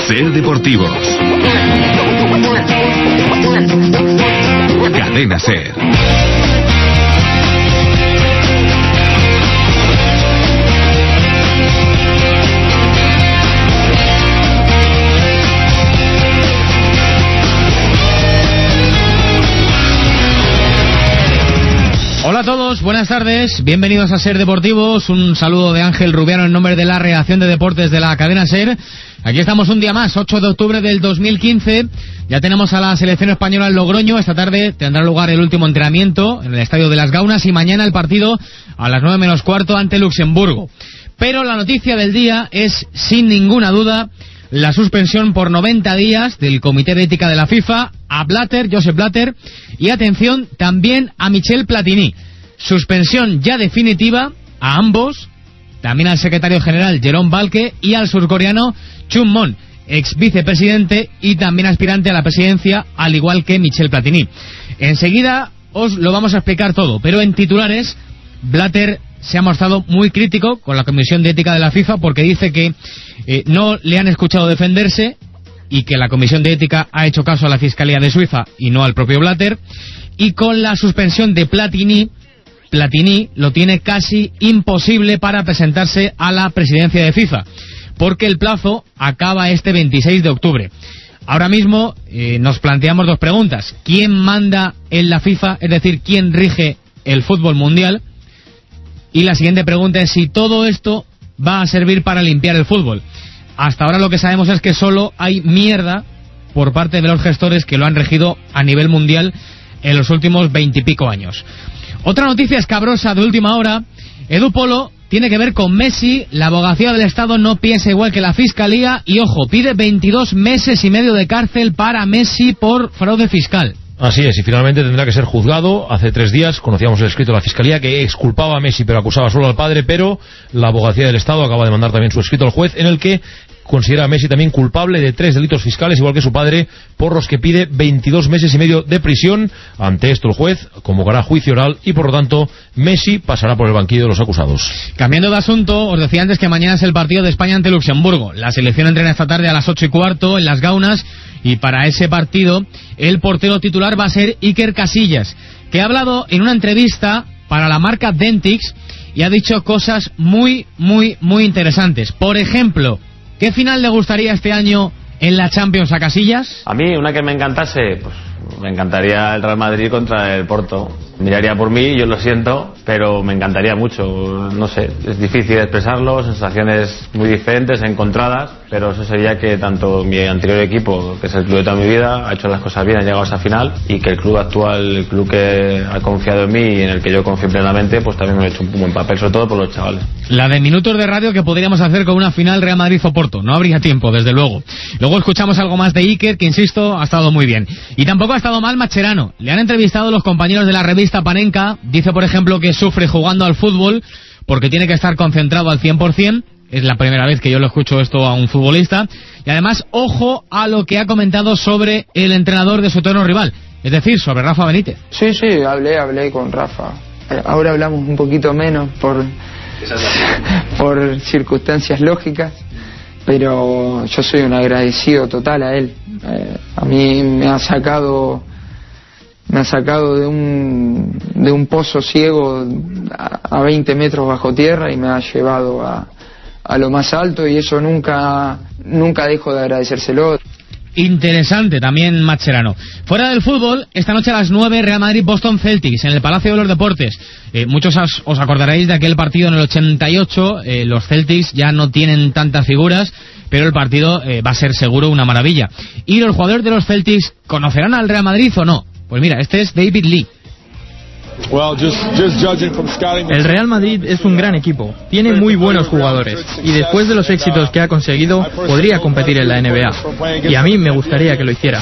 Ser Deportivos. Cadena Ser. Hola a todos, buenas tardes, bienvenidos a Ser Deportivos, un saludo de Ángel Rubiano en nombre de la redacción de deportes de la cadena Ser. Aquí estamos un día más, 8 de octubre del 2015, ya tenemos a la selección española en Logroño, esta tarde tendrá lugar el último entrenamiento en el Estadio de las Gaunas y mañana el partido a las 9 menos cuarto ante Luxemburgo. Pero la noticia del día es, sin ninguna duda, la suspensión por 90 días del Comité de Ética de la FIFA a Blatter, Josep Blatter, y atención, también a Michel Platini. Suspensión ya definitiva a ambos, también al secretario general Jerome Valcke y al surcoreano Chung Mon, ex vicepresidente y también aspirante a la presidencia, al igual que Michel Platini. Enseguida os lo vamos a explicar todo, pero en titulares, Blatter se ha mostrado muy crítico con la Comisión de Ética de la FIFA porque dice que no le han escuchado defenderse y que la Comisión de Ética ha hecho caso a la Fiscalía de Suiza y no al propio Blatter. Y con la suspensión de Platini lo tiene casi imposible para presentarse a la presidencia de FIFA, porque el plazo acaba este 26 de octubre. Ahora mismo nos planteamos dos preguntas. ¿Quién manda en la FIFA? Es decir, ¿quién rige el fútbol mundial? Y la siguiente pregunta es si todo esto va a servir para limpiar el fútbol. Hasta ahora lo que sabemos es que solo hay mierda por parte de los gestores que lo han regido a nivel mundial en los últimos 20 y pico años. Otra noticia escabrosa de última hora, Edu Polo, tiene que ver con Messi. La abogacía del Estado no piensa igual que la Fiscalía y, ojo, pide 22 meses y medio de cárcel para Messi por fraude fiscal. Así es, y finalmente tendrá que ser juzgado. Hace 3 días conocíamos el escrito de la Fiscalía que exculpaba a Messi pero acusaba solo al padre, pero la abogacía del Estado acaba de mandar también su escrito al juez en el que considera a Messi también culpable de 3 delitos fiscales, igual que su padre, por los que pide 22 meses y medio de prisión. Ante esto el juez convocará juicio oral y por lo tanto Messi pasará por el banquillo de los acusados. Cambiando de asunto, os decía antes que mañana es el partido de España ante Luxemburgo. La selección entrena esta tarde a las 8 y cuarto en las Gaunas y para ese partido el portero titular va a ser Iker Casillas, que ha hablado en una entrevista para la marca Dentix y ha dicho cosas muy interesantes. Por ejemplo, ¿qué final le gustaría este año en la Champions a Casillas? A mí, una que me encantase, pues me encantaría el Real Madrid contra el Porto. Miraría por mí, yo lo siento, pero me encantaría mucho. No sé, es difícil expresarlo, sensaciones muy diferentes, encontradas, pero eso sería que tanto mi anterior equipo, que es el club de toda mi vida, ha hecho las cosas bien, ha llegado a esa final, y que el club actual, el club que ha confiado en mí y en el que yo confío plenamente, pues también me ha hecho un buen papel, sobre todo por los chavales. La de minutos de radio que podríamos hacer con una final Real Madrid o Porto. No habría tiempo, desde luego. Luego escuchamos algo más de Iker, que insisto, ha estado muy bien. Y tampoco ha estado mal Mascherano. Le han entrevistado los compañeros de la revista Panenka. Dice, por ejemplo, que sufre jugando al fútbol porque tiene que estar concentrado al 100%. Es la primera vez que yo lo escucho esto a un futbolista. Y además, ojo a lo que ha comentado sobre el entrenador de su eterno rival, es decir, sobre Rafa Benítez. Sí, hablé con Rafa. Ahora hablamos un poquito menos por circunstancias lógicas, pero yo soy un agradecido total a él. A mí me ha sacado de un pozo ciego a 20 metros bajo tierra y me ha llevado a lo más alto, y eso nunca dejo de agradecérselo. Interesante también Mascherano. Fuera del fútbol, esta noche a las 9, Real Madrid-Boston Celtics en el Palacio de los Deportes. Muchos os acordaréis de aquel partido en el 88. Los Celtics ya no tienen tantas figuras, pero el partido va a ser seguro una maravilla. ¿Y los jugadores de los Celtics conocerán al Real Madrid o no? Pues mira, este es David Lee. El Real Madrid es un gran equipo, tiene muy buenos jugadores y después de los éxitos que ha conseguido podría competir en la NBA, y a mí me gustaría que lo hiciera.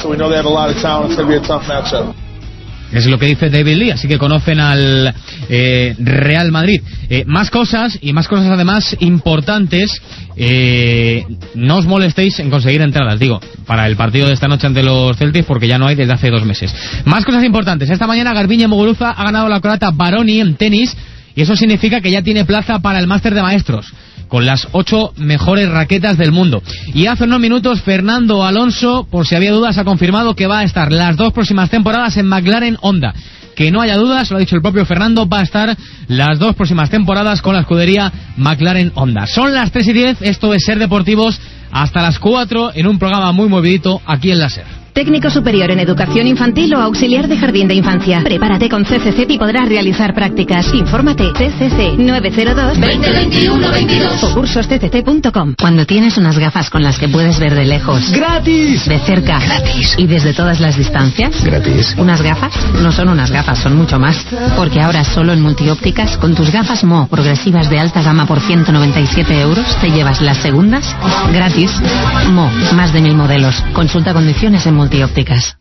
Es lo que dice David Lee, así que conocen al Real Madrid. Más cosas, y más cosas además importantes. No os molestéis en conseguir entradas, digo, para el partido de esta noche ante los Celtics, porque ya no hay desde hace 2 meses. Más cosas importantes. Esta mañana Garbiñe Muguruza ha ganado la croata Baroni en tenis, y eso significa que ya tiene plaza para el Máster de Maestros. con las 8 mejores raquetas del mundo. Y hace unos minutos Fernando Alonso, por si había dudas, ha confirmado que va a estar las 2 próximas temporadas en McLaren Honda. Que no haya dudas, lo ha dicho el propio Fernando, va a estar las 2 próximas temporadas con la escudería McLaren Honda. Son las 3:10, esto es Ser Deportivos, hasta las 4 en un programa muy movidito aquí en la SER. Técnico superior en educación infantil o auxiliar de jardín de infancia. Prepárate con CCC y podrás realizar prácticas. Infórmate. CCC 902 20 21 22 o cursoscct.com. Cuando tienes unas gafas con las que puedes ver de lejos, ¡gratis! De cerca, ¡gratis! Y desde todas las distancias, ¡gratis! Unas gafas no son unas gafas, son mucho más. Porque ahora solo en Multiópticas, con tus gafas Mo progresivas de alta gama por 197 euros, te llevas las segundas gratis. Mo, más de 1000 modelos. Consulta condiciones en Multiópticas.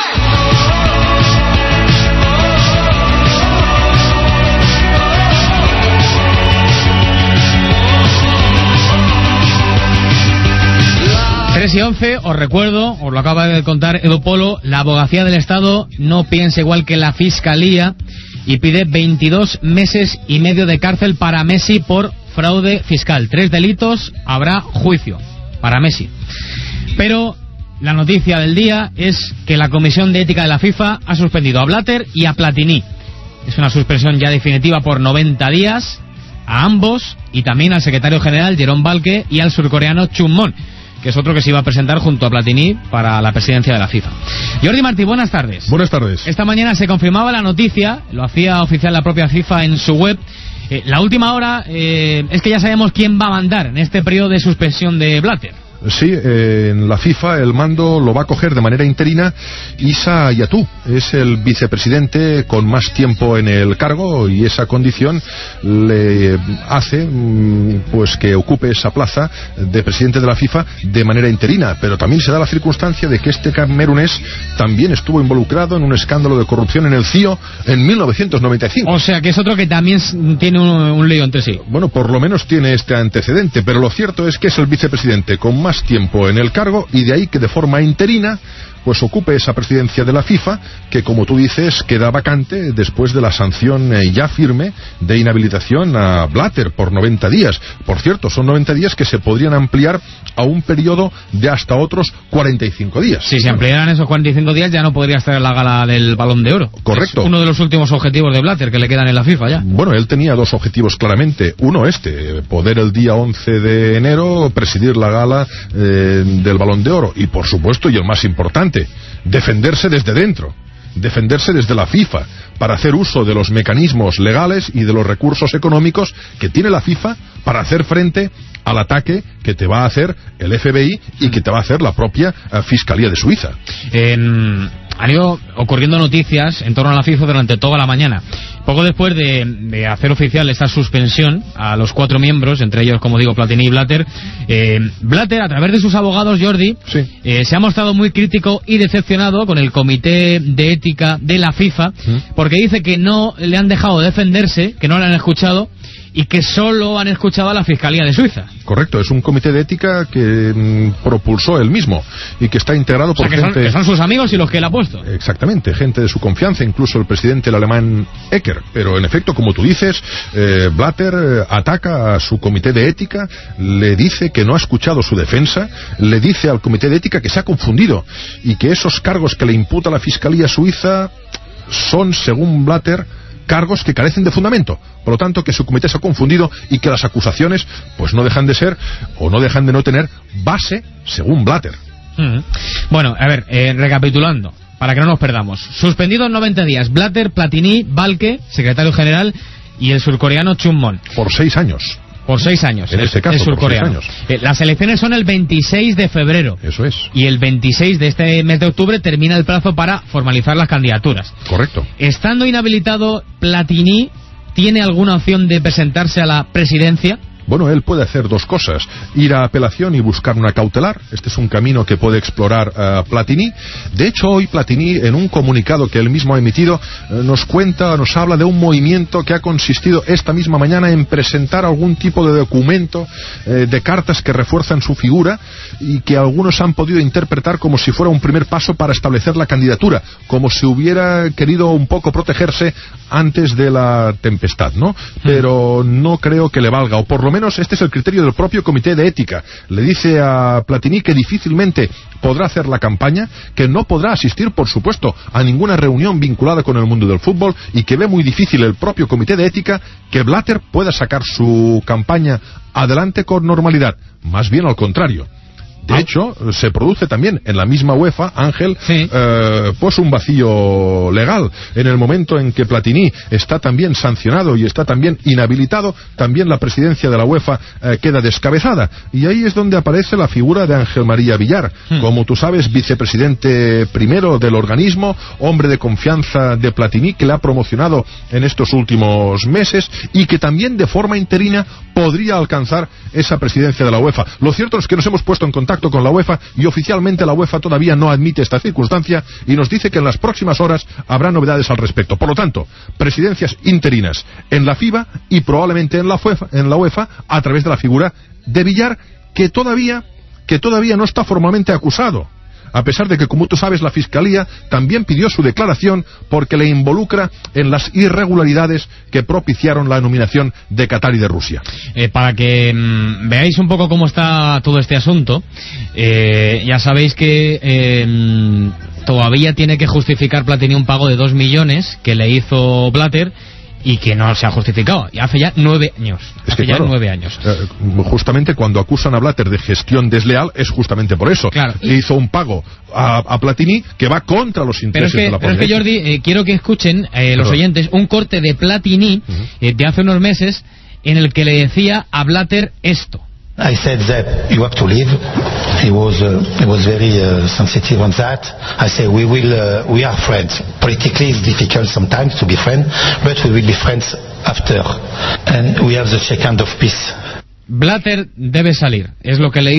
Tres y 11, os recuerdo, os lo acaba de contar Edu Polo, la Abogacía del Estado no piensa igual que la Fiscalía y pide 22 meses y medio de cárcel para Messi por fraude fiscal. 3 delitos, habrá juicio para Messi. Pero la noticia del día es que la Comisión de Ética de la FIFA ha suspendido a Blatter y a Platini. Es una suspensión ya definitiva por 90 días a ambos y también al secretario general Jerome Valcke y al surcoreano Chung Mon, que es otro que se iba a presentar junto a Platini para la presidencia de la FIFA. Jordi Martí, buenas tardes. Buenas tardes. Esta mañana se confirmaba la noticia, lo hacía oficial la propia FIFA en su web. La última hora es que ya sabemos quién va a mandar en este periodo de suspensión de Blatter. Sí, en la FIFA el mando lo va a coger de manera interina Issa Yatou. Es el vicepresidente con más tiempo en el cargo y esa condición le hace pues que ocupe esa plaza de presidente de la FIFA de manera interina. Pero también se da la circunstancia de que este camerunés también estuvo involucrado en un escándalo de corrupción en el CIO en 1995. O sea que es otro que también tiene un lío entre sí. Bueno, por lo menos tiene este antecedente, pero lo cierto es que es el vicepresidente con más tiempo en el cargo y de ahí que de forma interina pues ocupe esa presidencia de la FIFA que, como tú dices, queda vacante después de la sanción ya firme de inhabilitación a Blatter por 90 días. Por cierto, son 90 días que se podrían ampliar a un periodo de hasta otros 45 días. Si se ampliaran esos 45 días ya no podría estar en la gala del Balón de Oro. Correcto. Es uno de los últimos objetivos de Blatter que le quedan en la FIFA ya. Bueno, él tenía 2 objetivos claramente. Uno poder el día 11 de enero presidir la gala del Balón de Oro. Y por supuesto, y el más importante, defenderse desde dentro, defenderse desde la FIFA, para hacer uso de los mecanismos legales y de los recursos económicos que tiene la FIFA para hacer frente al ataque que te va a hacer el FBI y que te va a hacer la propia Fiscalía de Suiza. Han ido ocurriendo noticias en torno a la FIFA durante toda la mañana. Poco después de hacer oficial esta suspensión a los 4 miembros, entre ellos, como digo, Platini y Blatter, Blatter, a través de sus abogados, Jordi, sí, se ha mostrado muy crítico y decepcionado con el Comité de Ética de la FIFA, porque dice que no le han dejado defenderse, que no le han escuchado y que solo han escuchado a la Fiscalía de Suiza. Correcto, es un comité de ética que propulsó él mismo y que está integrado por gente... que son sus amigos y los que él ha puesto. Exactamente, gente de su confianza, incluso el presidente el alemán Ecker. Pero en efecto, como tú dices, Blatter ataca a su comité de ética, le dice que no ha escuchado su defensa, le dice al comité de ética que se ha confundido y que esos cargos que le imputa la Fiscalía Suiza son, según Blatter, cargos que carecen de fundamento, por lo tanto que su comité se ha confundido y que las acusaciones pues no dejan de ser o no dejan de no tener base según Blatter. Bueno, a ver, recapitulando, para que no nos perdamos. Suspendidos 90 días, Blatter, Platini, Valcke, secretario general, y el surcoreano Chung Mon. Por 6 años. Por 6 años. En este caso, el surcoreano. por 6 años. Las elecciones son el 26 de febrero. Eso es. Y el 26 de este mes de octubre termina el plazo para formalizar las candidaturas. Correcto. Estando inhabilitado, Platini, ¿tiene alguna opción de presentarse a la presidencia? Bueno, él puede hacer 2 cosas: ir a apelación y buscar una cautelar. Este es un camino que puede explorar Platini. De hecho, hoy Platini, en un comunicado que él mismo ha emitido, nos habla de un movimiento que ha consistido esta misma mañana en presentar algún tipo de documento, de cartas que refuerzan su figura y que algunos han podido interpretar como si fuera un primer paso para establecer la candidatura, como si hubiera querido un poco protegerse antes de la tempestad, ¿no? Pero no creo que le valga, o por lo menos menos este es el criterio del propio Comité de Ética. Le dice a Platini que difícilmente podrá hacer la campaña, que no podrá asistir, por supuesto, a ninguna reunión vinculada con el mundo del fútbol, y que ve muy difícil el propio Comité de Ética que Blatter pueda sacar su campaña adelante con normalidad. Más bien al contrario. De hecho, se produce también en la misma UEFA, Ángel, pues un vacío legal. En el momento en que Platini está también sancionado y está también inhabilitado, también la presidencia de la UEFA queda descabezada. Y ahí es donde aparece la figura de Ángel María Villar, como tú sabes, vicepresidente primero del organismo, hombre de confianza de Platini, que le ha promocionado en estos últimos meses y que también de forma interina podría alcanzar esa presidencia de la UEFA. Lo cierto es que nos hemos puesto en contacto con la UEFA y oficialmente la UEFA todavía no admite esta circunstancia y nos dice que en las próximas horas habrá novedades al respecto. Por lo tanto, presidencias interinas en la FIBA y probablemente en la UEFA a través de la figura de Villar, que todavía no está formalmente acusado, a pesar de que, como tú sabes, la Fiscalía también pidió su declaración porque le involucra en las irregularidades que propiciaron la nominación de Qatar y de Rusia. Para que veáis un poco cómo está todo este asunto, ya sabéis que todavía tiene que justificar Platini un pago de 2 millones que le hizo Blatter y que no se ha justificado. Y hace ya 9 años. Claro, 9 años. Justamente cuando acusan a Blatter de gestión desleal es justamente por eso. Claro. Le hizo un pago a Platini que va contra los intereses de la Pero es que, Jordi, quiero que escuchen los oyentes un corte de Platini de hace unos meses en el que le decía a Blatter esto. I said that you have to leave. He was very sensitive on that. I say we are friends. Politically it's difficult sometimes to be friends, but we will be friends after. And we have the second of peace. Blatter debe salir, es lo que le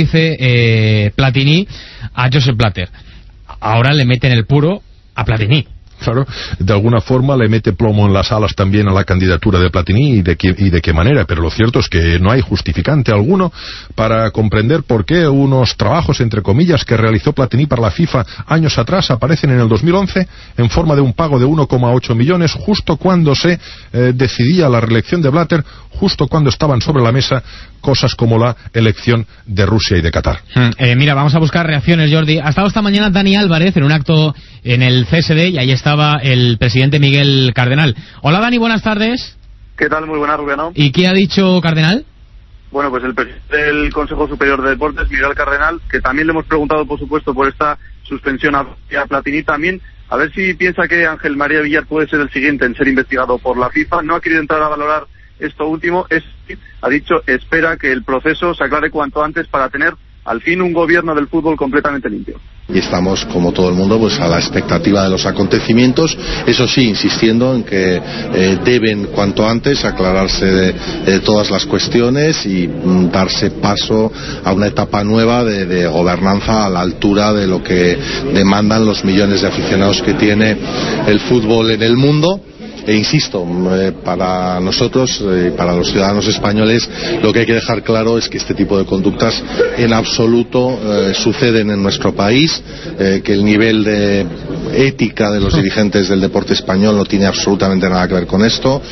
dice Platini a Josep Blatter. Ahora le meten el puro a Platini. Claro, de alguna forma le mete plomo en las alas también a la candidatura de Platini y de qué manera, pero lo cierto es que no hay justificante alguno para comprender por qué unos trabajos, entre comillas, que realizó Platini para la FIFA años atrás aparecen en el 2011 en forma de un pago de 1,8 millones justo cuando se decidía la reelección de Blatter, justo cuando estaban sobre la mesa cosas como la elección de Rusia y de Qatar. Mira, vamos a buscar reacciones, Jordi. Ha estado esta mañana Dani Álvarez en un acto en el CSD y ahí estaba el presidente Miguel Cardenal. Hola Dani, buenas tardes. ¿Qué tal? Muy buenas, Rubiano. ¿Y qué ha dicho Cardenal? Bueno, pues el presidente del Consejo Superior de Deportes, Miguel Cardenal, que también le hemos preguntado, por supuesto, por esta suspensión a Platini también, a ver si piensa que Ángel María Villar puede ser el siguiente en ser investigado por la FIFA. No ha querido entrar a valorar esto último, ha dicho, espera que el proceso se aclare cuanto antes para tener al fin un gobierno del fútbol completamente limpio. Y estamos, como todo el mundo, pues a la expectativa de los acontecimientos, eso sí, insistiendo en que deben cuanto antes aclararse de todas las cuestiones y darse paso a una etapa nueva de gobernanza a la altura de lo que demandan los millones de aficionados que tiene el fútbol en el mundo. E insisto, para nosotros, para los ciudadanos españoles, lo que hay que dejar claro es que este tipo de conductas en absoluto suceden en nuestro país, que el nivel de ética de los dirigentes del deporte español no tiene absolutamente nada que ver con esto.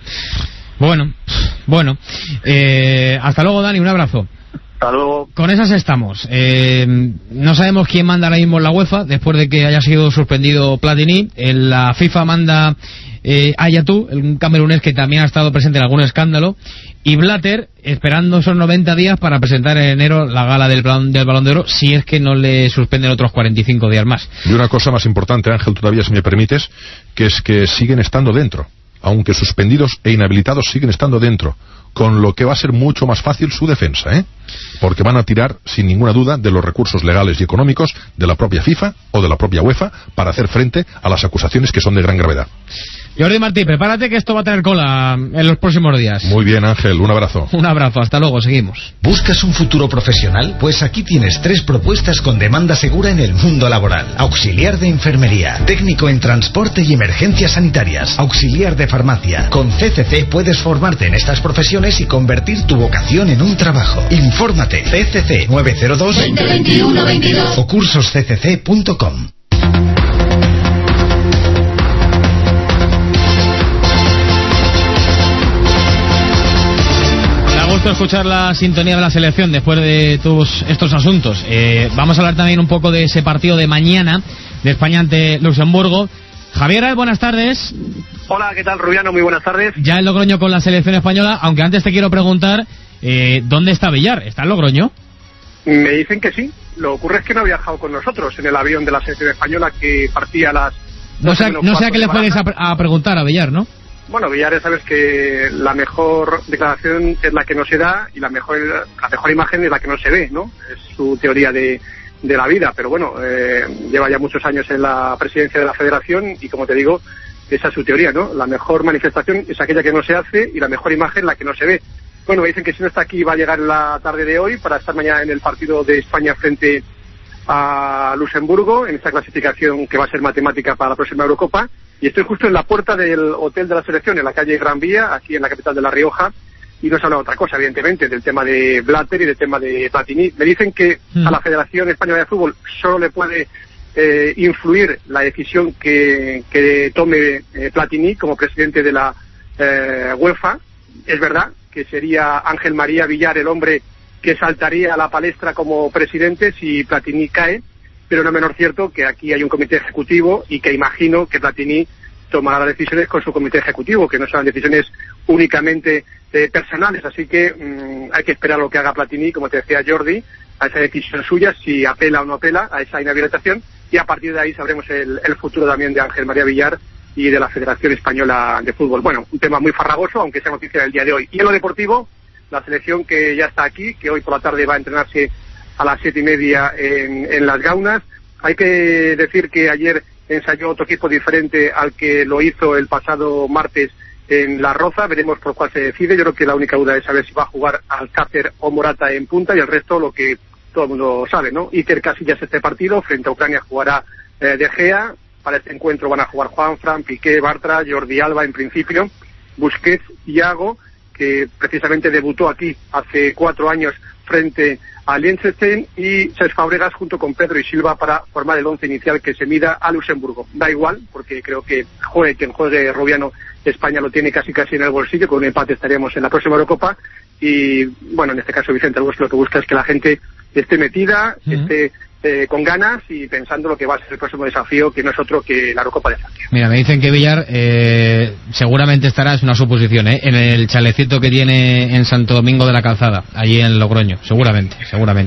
Bueno. Hasta luego, Dani, un abrazo. Hasta luego. Con esas estamos. No sabemos quién manda ahora mismo en la UEFA después de que haya sido suspendido Platini. En la FIFA manda Ayatou, un camerunés que también ha estado presente en algún escándalo, y Blatter esperando esos 90 días para presentar en enero la gala del Balón de Oro, si es que no le suspenden otros 45 días más. Y una cosa más importante, Ángel, todavía, si me permites, que es que siguen estando dentro, aunque suspendidos e inhabilitados siguen estando dentro, con lo que va a ser mucho más fácil su defensa, porque van a tirar sin ninguna duda de los recursos legales y económicos de la propia FIFA o de la propia UEFA para hacer frente a las acusaciones que son de gran gravedad. Jordi Martí, prepárate que esto va a tener cola en los próximos días. Muy bien, Ángel, un abrazo. Un abrazo, hasta luego, seguimos. ¿Buscas un futuro profesional? Pues aquí tienes 3 propuestas con demanda segura en el mundo laboral. Auxiliar de enfermería, técnico en transporte y emergencias sanitarias, auxiliar de farmacia. Con CCC puedes formarte en estas profesiones y convertir tu vocación en un trabajo. Infórmate, CCC 902 2021 22 o cursosccc.com. gusto escuchar la sintonía de la selección después de todos estos asuntos. Vamos a hablar también un poco de ese partido de mañana de España ante Luxemburgo. Javier, buenas tardes. Hola, ¿qué tal, Rubiano? Muy buenas tardes. Ya en Logroño con la selección española, aunque antes te quiero preguntar, ¿dónde está Villar? ¿Está en Logroño? Me dicen que sí. Lo que ocurre es que no ha viajado con nosotros en el avión de la selección española que partía a las... No sé a qué le puedes a preguntar a Villar, ¿no? Bueno, Villar, ya sabes que la mejor declaración es la que no se da y la mejor imagen es la que no se ve, ¿no? Es su teoría de la vida, pero bueno, lleva ya muchos años en la presidencia de la Federación y, como te digo, esa es su teoría, ¿no? La mejor manifestación es aquella que no se hace y la mejor imagen la que no se ve. Bueno, me dicen que si no está aquí va a llegar en la tarde de hoy para estar mañana en el partido de España frente a Luxemburgo, en esta clasificación que va a ser matemática para la próxima Eurocopa. Y estoy justo en la puerta del hotel de la selección, en la calle Gran Vía, aquí en la capital de La Rioja, y no se habla de otra cosa, evidentemente, del tema de Blatter y del tema de Platini. Me dicen que a la Federación Española de Fútbol solo le puede influir la decisión que tome Platini como presidente de la UEFA. Es verdad que sería Ángel María Villar el hombre que saltaría a la palestra como presidente si Platini cae, pero no menos cierto que aquí hay un comité ejecutivo y que imagino que Platini tomará las decisiones con su comité ejecutivo, que no serán decisiones únicamente personales, así que hay que esperar lo que haga Platini, como te decía Jordi, a esa decisión suya, si apela o no apela a esa inhabilitación, y a partir de ahí sabremos el futuro también de Ángel María Villar y de la Federación Española de Fútbol. Bueno, un tema muy farragoso, aunque sea noticia del día de hoy. Y en lo deportivo, la selección que ya está aquí, que hoy por la tarde va a entrenarse a las 7:30 en Las Gaunas. Hay que decir que ayer ensayó otro equipo diferente al que lo hizo el pasado martes en La Roza. Veremos por cuál se decide. Yo creo que la única duda es saber si va a jugar Alcácer o Morata en punta, y el resto lo que todo el mundo sabe, ¿no? Iker Casillas este partido, frente a Ucrania jugará De Gea. Para este encuentro van a jugar Juanfran, Piqué, Bartra, Jordi Alba en principio, Busquets, Iago, que precisamente debutó aquí hace 4 años frente a Liechtenstein, y Cesc Fabregas junto con Pedro y Silva para formar el 11 inicial que se mida a Luxemburgo. Da igual, porque creo que juegue quien juegue, Rubiano, España lo tiene casi en el bolsillo. Con un empate estaríamos en la próxima Eurocopa, y bueno, en este caso Vicente Albuquerque lo que busca es que la gente esté metida, esté con ganas y pensando lo que va a ser el próximo desafío, que no es otro que la Eurocopa de Francia. Mira, me dicen que Villar seguramente estará, es una suposición, en el chalecito que tiene en Santo Domingo de la Calzada, allí en Logroño, seguramente. Esté por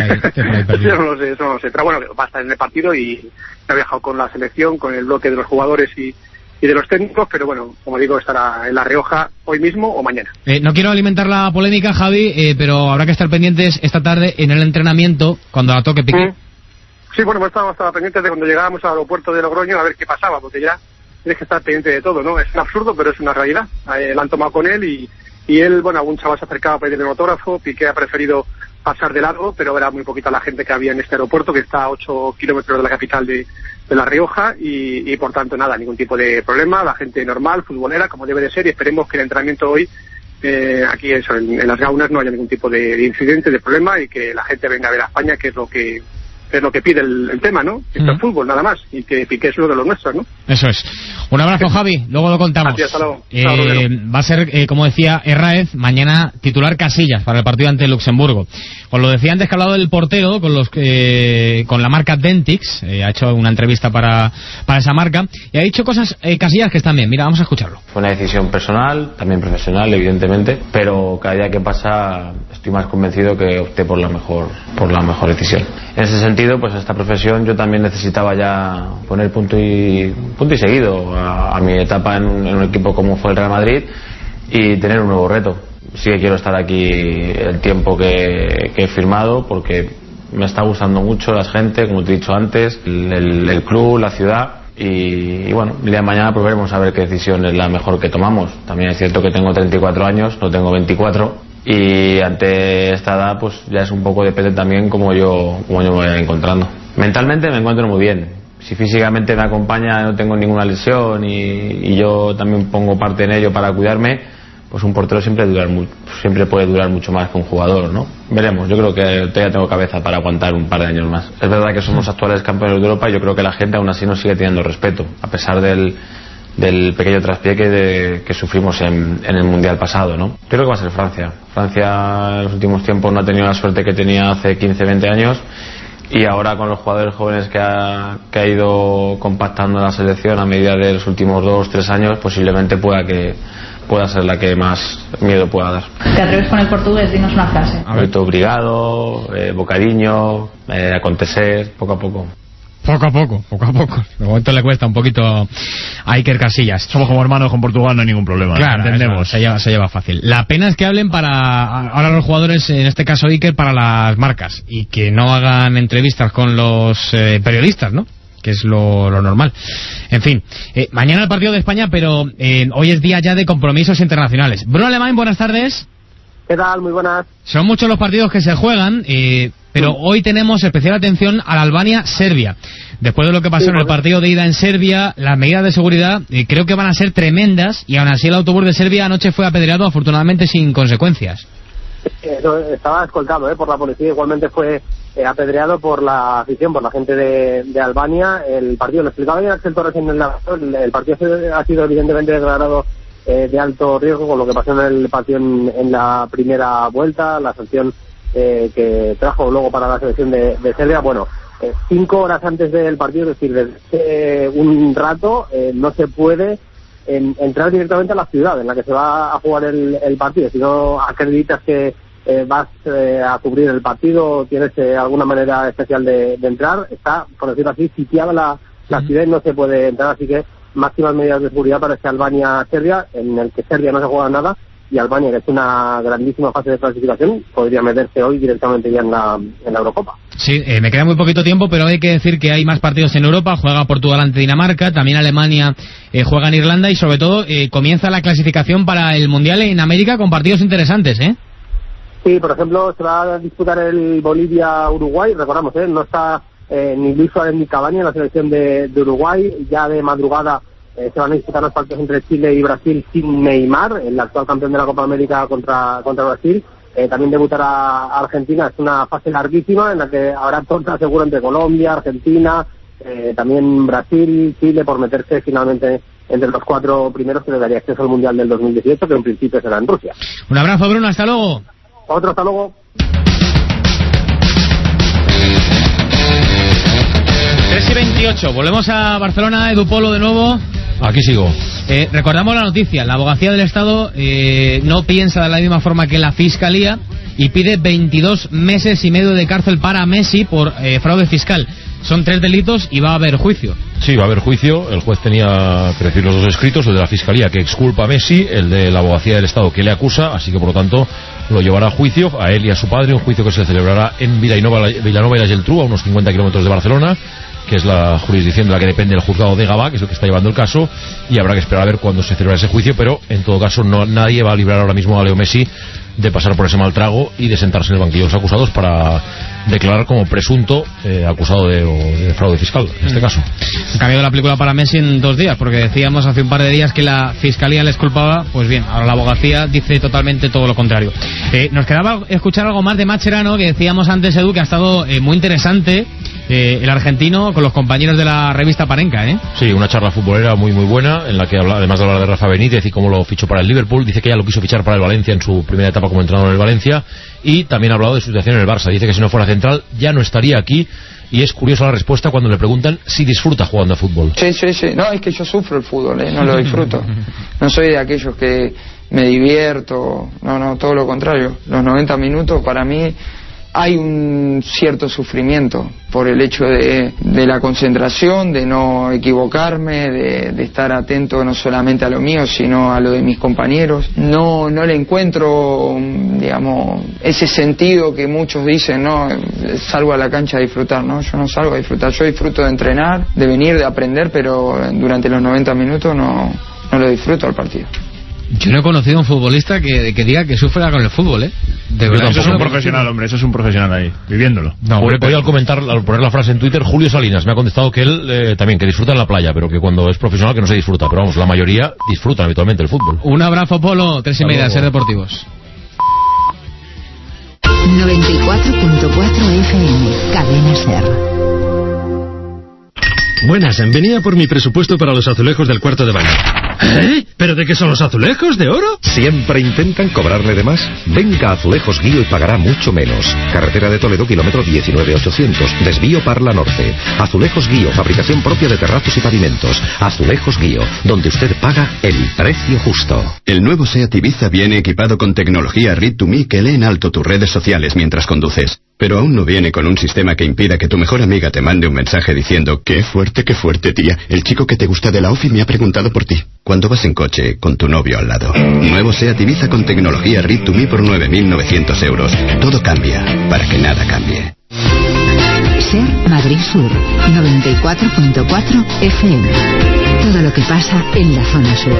ahí perdido. Eso no lo sé, pero bueno, va a estar en el partido y ha viajado con la selección, con el bloque de los jugadores y de los técnicos, pero bueno, como digo, estará en La Rioja hoy mismo o mañana. No quiero alimentar la polémica, Javi, pero habrá que estar pendientes esta tarde en el entrenamiento cuando la toque Piqué. Sí, bueno, hemos estado pendientes de cuando llegábamos al aeropuerto de Logroño a ver qué pasaba, porque ya tienes que estar pendiente de todo, ¿no? Es un absurdo, pero es una realidad. La han tomado con él y él, bueno, algún chaval se acercaba para pedirle un autógrafo. Piqué ha preferido pasar de largo, pero era muy poquita la gente que había en este aeropuerto, que está a 8 kilómetros de la capital de La Rioja, y por tanto nada, ningún tipo de problema. La gente normal, futbolera, como debe de ser, y esperemos que el entrenamiento hoy aquí en Las Gaunas no haya ningún tipo de incidente, de problema, y que la gente venga a ver a España, que es lo que pide el tema, ¿no? Esto es fútbol, nada más, y que Piqué es uno de los nuestros, ¿no? Eso es. Un abrazo, Javi, luego lo contamos. Hasta luego. Va a ser, como decía Herráez, mañana titular Casillas para el partido ante Luxemburgo. Os lo decía antes que ha hablado del portero con la marca Dentix, ha hecho una entrevista para esa marca, y ha dicho cosas Casillas que están bien. Mira, vamos a escucharlo. Fue una decisión personal, también profesional, evidentemente, pero cada día que pasa estoy más convencido que opté por la mejor decisión. En ese sentido, pues esta profesión yo también necesitaba ya poner punto y seguido a mi etapa en un equipo como fue el Real Madrid y tener un nuevo reto. Sí que quiero estar aquí el tiempo que he firmado, porque me está gustando mucho la gente, como te he dicho antes, el club, la ciudad, y bueno, el día de mañana pues veremos a ver qué decisión es la mejor que tomamos. También es cierto que tengo 34 años, no tengo 24, y ante esta edad pues ya es un poco, depende también cómo yo me vaya encontrando. Mentalmente me encuentro muy bien. Si físicamente me acompaña, no tengo ninguna lesión y yo también pongo parte en ello para cuidarme, pues un portero siempre puede durar mucho más que un jugador, ¿no? Veremos. Yo creo que todavía tengo cabeza para aguantar un par de años más. Es verdad que somos actuales campeones de Europa y yo creo que la gente aún así nos sigue teniendo respeto, a pesar del del pequeño traspié que sufrimos en el Mundial pasado, ¿no? Creo que va a ser Francia. Francia en los últimos tiempos no ha tenido la suerte que tenía hace 15-20 años y ahora con los jugadores jóvenes que ha ido compactando la selección a medida de los últimos 2-3 años, posiblemente pueda ser la que más miedo pueda dar. ¿Te atreves con el portugués? Dinos una frase. Muito obrigado, bocadinho, acontecer, poco a poco. Poco a poco. De momento le cuesta un poquito a Iker Casillas. Somos como hermanos con Portugal, no hay ningún problema. Claro, entendemos. Se lleva fácil. La pena es que hablen ahora los jugadores, en este caso Iker, para las marcas y que no hagan entrevistas con los periodistas, ¿no? Que es lo normal. En fin, mañana el partido de España, pero hoy es día ya de compromisos internacionales. Bruno Alemán, buenas tardes. ¿Qué tal? Muy buenas. Son muchos los partidos que se juegan, pero hoy tenemos especial atención a la Albania-Serbia. Después de lo que pasó en el partido de ida en Serbia, las medidas de seguridad creo que van a ser tremendas, y aún así el autobús de Serbia anoche fue apedreado, afortunadamente sin consecuencias. Estaba escoltado por la policía, igualmente fue apedreado por la afición, por la gente de Albania. El partido, lo explicaba bien Axel Torres en el partido ha sido evidentemente declarado de alto riesgo con lo que pasó en el partido en la primera vuelta, la sanción que trajo luego para la selección de Serbia. 5 horas antes del partido, es decir, desde un rato no se puede entrar directamente a la ciudad en la que se va a jugar el partido. Si no acreditas que vas a cubrir el partido, tienes alguna manera especial de entrar, está, por decirlo así, sitiada la ciudad y no se puede entrar, así que máximas medidas de seguridad para este Albania-Serbia, en el que Serbia no se juega nada, y Albania, que es una grandísima fase de clasificación, podría meterse hoy directamente ya en la Eurocopa. Sí, me queda muy poquito tiempo, pero hay que decir que hay más partidos en Europa. Juega Portugal ante Dinamarca, también Alemania juega en Irlanda, y sobre todo comienza la clasificación para el Mundial en América con partidos interesantes, ¿eh? Sí, por ejemplo, se va a disputar el Bolivia-Uruguay, recordamos, no está ni Luis Suárez ni Cavani en la selección de Uruguay. Ya de madrugada se van a disputar los partidos entre Chile y Brasil sin Neymar, el actual campeón de la Copa América contra Brasil. También debutará Argentina. Es una fase larguísima en la que habrá torta seguro entre Colombia, Argentina, también Brasil, Chile, por meterse finalmente entre los 4 primeros que le daría acceso al Mundial del 2018, que en principio será en Rusia. Un abrazo, Bruno, hasta luego. Otro, hasta luego. 3:28, volvemos a Barcelona. Edu Polo de nuevo. Aquí sigo. Recordamos la noticia. La Abogacía del Estado no piensa de la misma forma que la Fiscalía y pide 22 meses y medio de cárcel para Messi por fraude fiscal. Son 3 delitos y va a haber juicio. Sí, va a haber juicio. El juez tenía que decir los 2 escritos, el de la Fiscalía que exculpa a Messi, el de la Abogacía del Estado que le acusa, así que por lo tanto lo llevará a juicio, a él y a su padre, un juicio que se celebrará en Vilanova y la Geltrú, a unos 50 kilómetros de Barcelona, que es la jurisdicción de la que depende el juzgado de Gavà, que es el que está llevando el caso, y habrá que esperar a ver cuándo se celebra ese juicio, pero en todo caso nadie va a librar ahora mismo a Leo Messi de pasar por ese mal trago y de sentarse en el banquillo de los acusados para declarar como presunto acusado de fraude fiscal, en este caso. Ha cambiado la película para Messi en 2 días, porque decíamos hace un par de días que la Fiscalía les culpaba. Pues bien, ahora la Abogacía dice totalmente todo lo contrario. Nos quedaba escuchar algo más de Mascherano, que decíamos antes, Edu, que ha estado muy interesante el argentino con los compañeros de la revista Panenka, ¿eh? Sí, una charla futbolera muy buena, en la que habla, además de hablar de Rafa Benítez y cómo lo fichó para el Liverpool, dice que ya lo quiso fichar para el Valencia en su primera etapa como entrenador en el Valencia, y también ha hablado de su situación en el Barça. Dice que si no fuera central ya no estaría aquí, y es curiosa la respuesta cuando le preguntan si disfruta jugando a fútbol. Sí. No, es que yo sufro el fútbol, no lo disfruto. No soy de aquellos que me divierto, no, todo lo contrario. Los 90 minutos para mí hay un cierto sufrimiento por el hecho de la concentración, de no equivocarme, de estar atento no solamente a lo mío, sino a lo de mis compañeros. No le encuentro, digamos, ese sentido que muchos dicen, no, salgo a la cancha a disfrutar, no, yo no salgo a disfrutar, yo disfruto de entrenar, de venir, de aprender, pero durante los 90 minutos no lo disfruto al partido. Yo no he conocido a un futbolista que diga que sufra con el fútbol, ¿eh? De verdad. Eso es un profesional, hombre, eso es un profesional ahí, viviéndolo. No, hoy al poner la frase en Twitter, Julio Salinas me ha contestado que él también, que disfruta en la playa, pero que cuando es profesional que no se disfruta. Pero vamos, la mayoría disfrutan habitualmente el fútbol. Un abrazo, Polo, 3:30, Ser Deportivos. 94.4 FM, Cadena Ser. Buenas, venía por mi presupuesto para los azulejos del cuarto de baño. ¿Eh? ¿Pero de qué son los azulejos? ¿De oro? ¿Siempre intentan cobrarle de más? Venga a Azulejos Guío y pagará mucho menos. Carretera de Toledo, kilómetro 19800. Desvío Parla Norte. Azulejos Guío, fabricación propia de terrazos y pavimentos. Azulejos Guío, donde usted paga el precio justo. El nuevo SEAT Ibiza viene equipado con tecnología Read2Me que lee en alto tus redes sociales mientras conduces. Pero aún no viene con un sistema que impida que tu mejor amiga te mande un mensaje diciendo: qué fuerte, tía. El chico que te gusta de la OFI me ha preguntado por ti. Cuando vas en coche con tu novio al lado. Nuevo SEAT Ibiza con tecnología Read2Me por 9.900 euros. Todo cambia para que nada cambie. SER Madrid Sur 94.4 FM. Todo lo que pasa en la zona sur.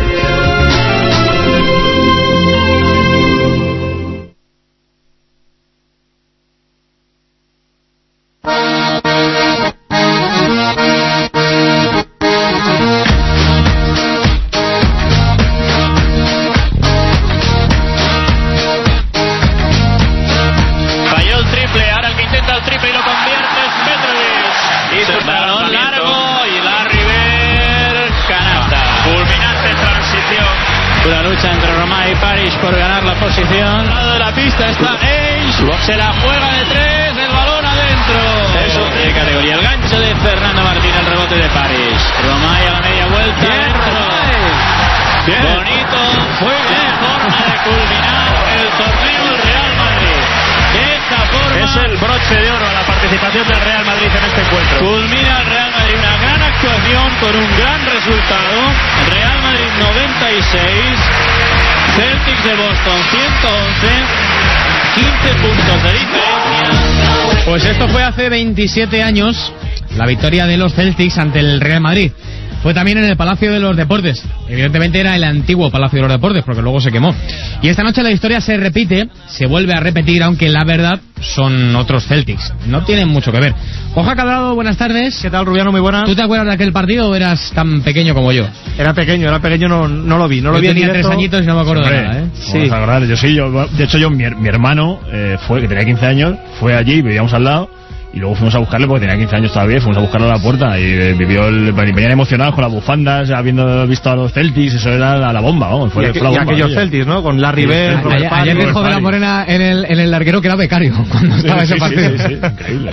Por ganar la posición. Al lado de la pista está Age. Se la juega de 3. El balón adentro. Eso de categoría. El gancho de Fernando Martín. El rebote de París. Romay a la media vuelta. Bien. Bonito. Muy bien. Forma de culminar el torneo del Real Madrid. De esta forma. Es el broche de oro a la participación del Real Madrid en este encuentro. Culmina el Real Madrid. Una gran actuación con un gran resultado. Real Madrid 96. Celtics de Boston 111, 15 puntos de diferencia. Pues esto fue hace 27 años, la victoria de los Celtics ante el Real Madrid. Fue también en el Palacio de los Deportes. Evidentemente era el antiguo Palacio de los Deportes, porque luego se quemó. Y esta noche la historia se repite, se vuelve a repetir, aunque la verdad son otros Celtics. No tienen mucho que ver. Oja Cadrado, buenas tardes. ¿Qué tal, Rubiano? Muy buenas. ¿Tú te acuerdas de aquel partido o eras tan pequeño como yo? Era pequeño, no lo vi. No lo vi. Tenía 3 añitos y no me acuerdo de nada, ¿eh? Sí. De hecho, mi hermano, que tenía 15 años, fue allí, vivíamos al lado. Y luego fuimos a buscarle porque tenía 15 años todavía, fuimos a buscarlo a la puerta y venían emocionados con las bufandas, habiendo visto a los Celtics, eso era la bomba, vamos, fue la bomba. Y aquellos Celtics, ¿no? Con Larry Bird, ayer dijo de la Morena en el larguero que era becario cuando estaba ese partido. Sí, increíble.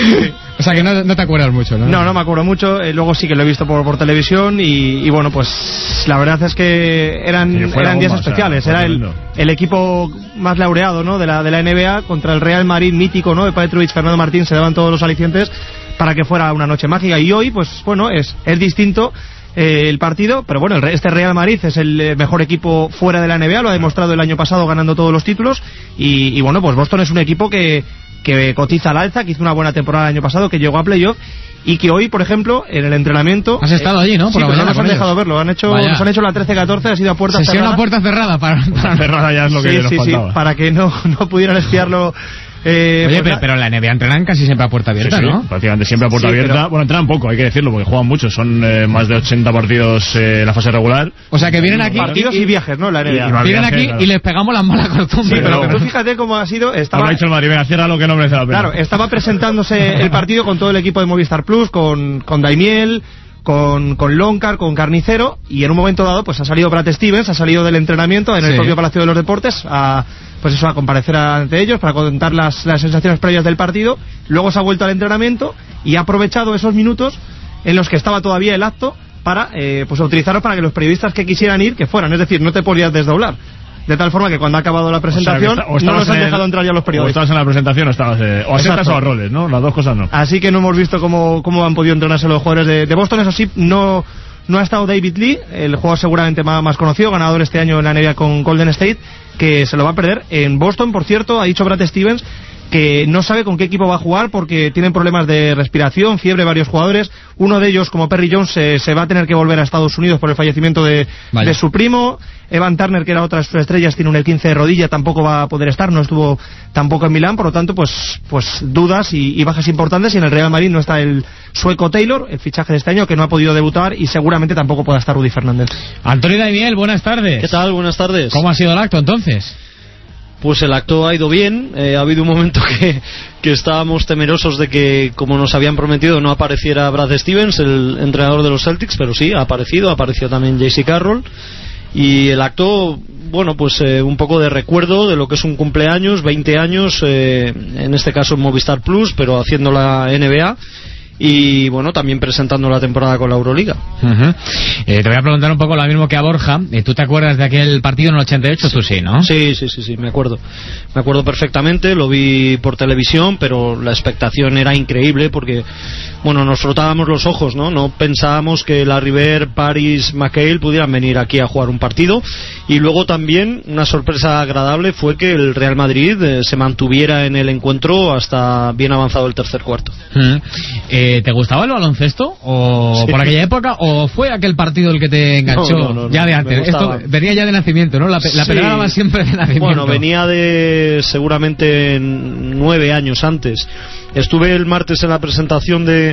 O sea que no te acuerdas mucho, ¿no? No me acuerdo mucho, luego sí que lo he visto por televisión y bueno, pues la verdad es que eran días especiales, era el equipo más laureado, ¿no? de la NBA contra el Real Madrid mítico, ¿no? De Petrovic, Fernando Martín, se daban todos los alicientes para que fuera una noche mágica y hoy, pues bueno, es distinto el partido, pero bueno, este Real Madrid es el mejor equipo fuera de la NBA, lo ha demostrado el año pasado ganando todos los títulos y bueno, pues Boston es un equipo que cotiza al alza, que hizo una buena temporada el año pasado, que llegó a playoff y que hoy, por ejemplo, en el entrenamiento... Has estado allí, ¿no? Por la mañana nos han dejado verlo, nos han hecho la 13-14, ha sido a puerta cerrada. Sesión a puerta cerrada para cerrada ya es lo que nos faltaba. Sí, para que no pudieran espiarlo. Oye, pero la NBA entrenan casi siempre a puerta abierta, ¿no? Prácticamente siempre a puerta abierta. Pero... Bueno, entrenan poco, hay que decirlo, porque juegan mucho. Son más de 80 partidos en la fase regular. O sea que vienen aquí... Partidos y viajes, ¿no? La NBA. Vienen aquí claro. Y les pegamos las malas costumbres. Sí, pero tú fíjate cómo ha sido... Ahora ha dicho el Madrid, venga, cierra lo que no merece la pena. Claro, estaba presentándose el partido con todo el equipo de Movistar Plus, con Daimiel, con Loncar, con Carnicero, y en un momento dado pues ha salido Brad Stevens, ha salido del entrenamiento en el propio Palacio de los Deportes a comparecer ante ellos para contar las sensaciones previas del partido. Luego se ha vuelto al entrenamiento y ha aprovechado esos minutos en los que estaba todavía el acto para utilizarlos para que los periodistas que quisieran ir, que fueran, es decir, no te podías desdoblar. De tal forma que cuando ha acabado la presentación no nos han dejado entrar ya los periodistas. O estabas en la presentación o estabas... o aceptas o a roles, ¿no? Las dos cosas no. Así que no hemos visto cómo han podido entrenarse los jugadores de Boston. Eso sí, no ha estado David Lee, el jugador seguramente más conocido, ganador este año en la NBA con Golden State, que se lo va a perder. En Boston, por cierto, ha dicho Brad Stevens que no sabe con qué equipo va a jugar porque tienen problemas de respiración, fiebre varios jugadores. Uno de ellos, como Perry Jones, se va a tener que volver a Estados Unidos por el fallecimiento de su primo. Evan Turner, que era otra de sus estrellas, tiene un E15 de rodilla, tampoco va a poder estar, no estuvo tampoco en Milán, por lo tanto pues dudas y bajas importantes. Y en el Real Madrid no está el sueco Taylor, el fichaje de este año, que no ha podido debutar, y seguramente tampoco pueda estar Rudy Fernández. Antonio Daimiel, buenas tardes. ¿Qué tal? Buenas tardes. ¿Cómo ha sido el acto entonces? Pues el acto ha ido bien. Ha habido un momento que estábamos temerosos de que, como nos habían prometido, no apareciera Brad Stevens, el entrenador de los Celtics, pero sí, ha aparecido también J.C. Carroll. Y el acto, bueno, pues un poco de recuerdo de lo que es un cumpleaños, 20 años, en este caso en Movistar Plus, pero haciendo la NBA. Y bueno, también presentando la temporada con la Euroliga. Te voy a preguntar un poco lo mismo que a Borja. ¿Tú te acuerdas de aquel partido en el 88? Tú sí, ¿no? Sí, me acuerdo perfectamente. Lo vi por televisión, pero la expectación era increíble porque, bueno, nos frotábamos los ojos, no pensábamos que la River, Paris, McHale pudieran venir aquí a jugar un partido. Y luego también una sorpresa agradable fue que el Real Madrid se mantuviera en el encuentro hasta bien avanzado el tercer cuarto. ¿Te gustaba el baloncesto o sí, por aquella época, o fue aquel partido el que te enganchó? No, ya de antes? Esto venía ya de nacimiento, ¿no? La pegaba siempre de nacimiento. Bueno, venía de seguramente 9 años antes. Estuve el martes en la presentación de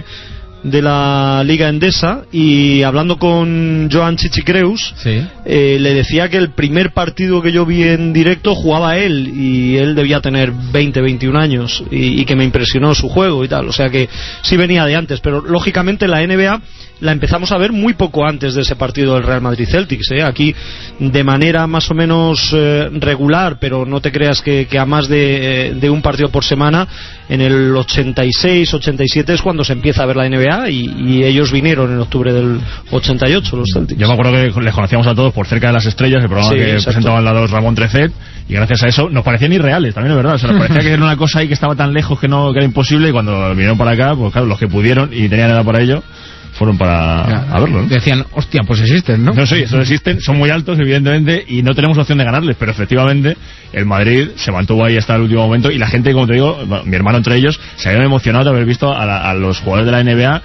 la Liga Endesa y hablando con Joan Chichicreus, le decía que el primer partido que yo vi en directo jugaba él y él debía tener 20, 21 años y que me impresionó su juego y tal, o sea que sí venía de antes, pero lógicamente la NBA la empezamos a ver muy poco antes de ese partido del Real Madrid Celtics, aquí de manera más o menos regular, pero no te creas que a más de un partido por semana. En el 86, 87 es cuando se empieza a ver la NBA y ellos vinieron en octubre del 88, los Celtics. Yo me acuerdo que les conocíamos a todos por Cerca de las Estrellas, el programa que presentaba al lado Ramón Trecet, y gracias a eso nos parecían irreales, también es verdad, o sea, nos parecía que era una cosa ahí que estaba tan lejos que era imposible, y cuando vinieron para acá, pues claro, los que pudieron y tenían edad para ello fueron a verlo, ¿no? Decían, hostia, pues existen, ¿no? No, sí, eso existen, son muy altos, evidentemente, y no tenemos opción de ganarles, pero efectivamente el Madrid se mantuvo ahí hasta el último momento, y la gente, como te digo, mi hermano entre ellos, se habían emocionado de haber visto a los jugadores de la NBA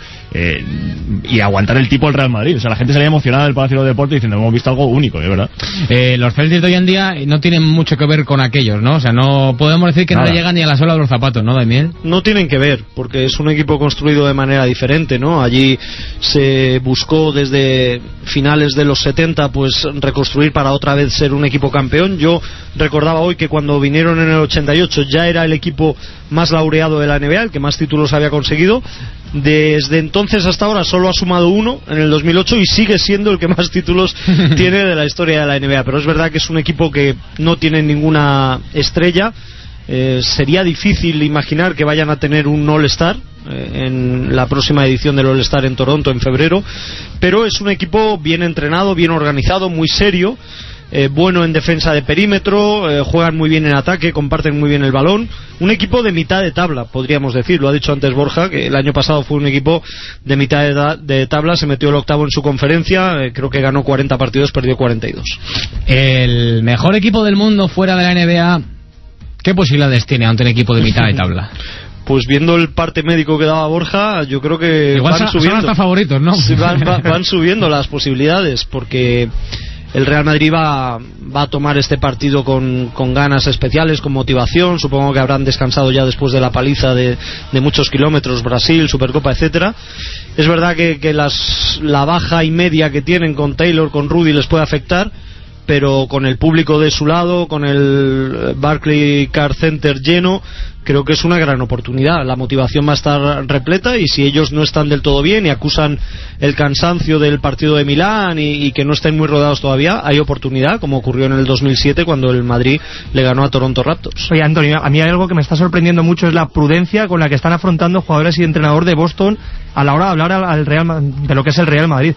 y aguantar el tipo del Real Madrid. O sea, la gente se había emocionado del Palacio de Deportes diciendo, hemos visto algo único, de verdad. Los Celtics de hoy en día no tienen mucho que ver con aquellos, ¿no? O sea, no podemos decir que nada, no llegan ni a la suela de los zapatos, ¿no, Damián? No tienen que ver, porque es un equipo construido de manera diferente, ¿no? Allí se buscó desde finales de los 70 pues reconstruir para otra vez ser un equipo campeón. Yo recordaba hoy que cuando vinieron en el 88 ya era el equipo más laureado de la NBA, el que más títulos había conseguido. Desde entonces hasta ahora solo ha sumado uno en el 2008 y sigue siendo el que más títulos tiene de la historia de la NBA, pero es verdad que es un equipo que no tiene ninguna estrella. Sería difícil imaginar que vayan a tener un All-Star en la próxima edición del All-Star en Toronto en febrero, pero es un equipo bien entrenado, bien organizado, muy serio, bueno en defensa de perímetro, juegan muy bien en ataque, comparten muy bien el balón, un equipo de mitad de tabla, podríamos decir. Lo ha dicho antes Borja, que el año pasado fue un equipo de mitad de tabla, se metió el octavo en su conferencia, creo que ganó 40 partidos, perdió 42. El mejor equipo del mundo fuera de la NBA, ¿qué posibilidades tiene ante un equipo de mitad de tabla? Pues viendo el parte médico que daba Borja, yo creo que igual van subiendo. Son hasta favoritos, ¿no? Van subiendo las posibilidades, porque el Real Madrid va a tomar este partido con ganas especiales, con motivación. Supongo que habrán descansado ya después de la paliza de muchos kilómetros, Brasil, Supercopa, etcétera. Es verdad que la baja y media que tienen con Taylor, con Rudy, les puede afectar, pero con el público de su lado, con el Barclays Car Center lleno, creo que es una gran oportunidad. La motivación va a estar repleta, y si ellos no están del todo bien y acusan el cansancio del partido de Milán y que no estén muy rodados todavía, hay oportunidad, como ocurrió en el 2007 cuando el Madrid le ganó a Toronto Raptors. Oye, Antonio, a mí hay algo que me está sorprendiendo mucho, es la prudencia con la que están afrontando jugadores y entrenador de Boston a la hora de hablar de lo que es el Real Madrid.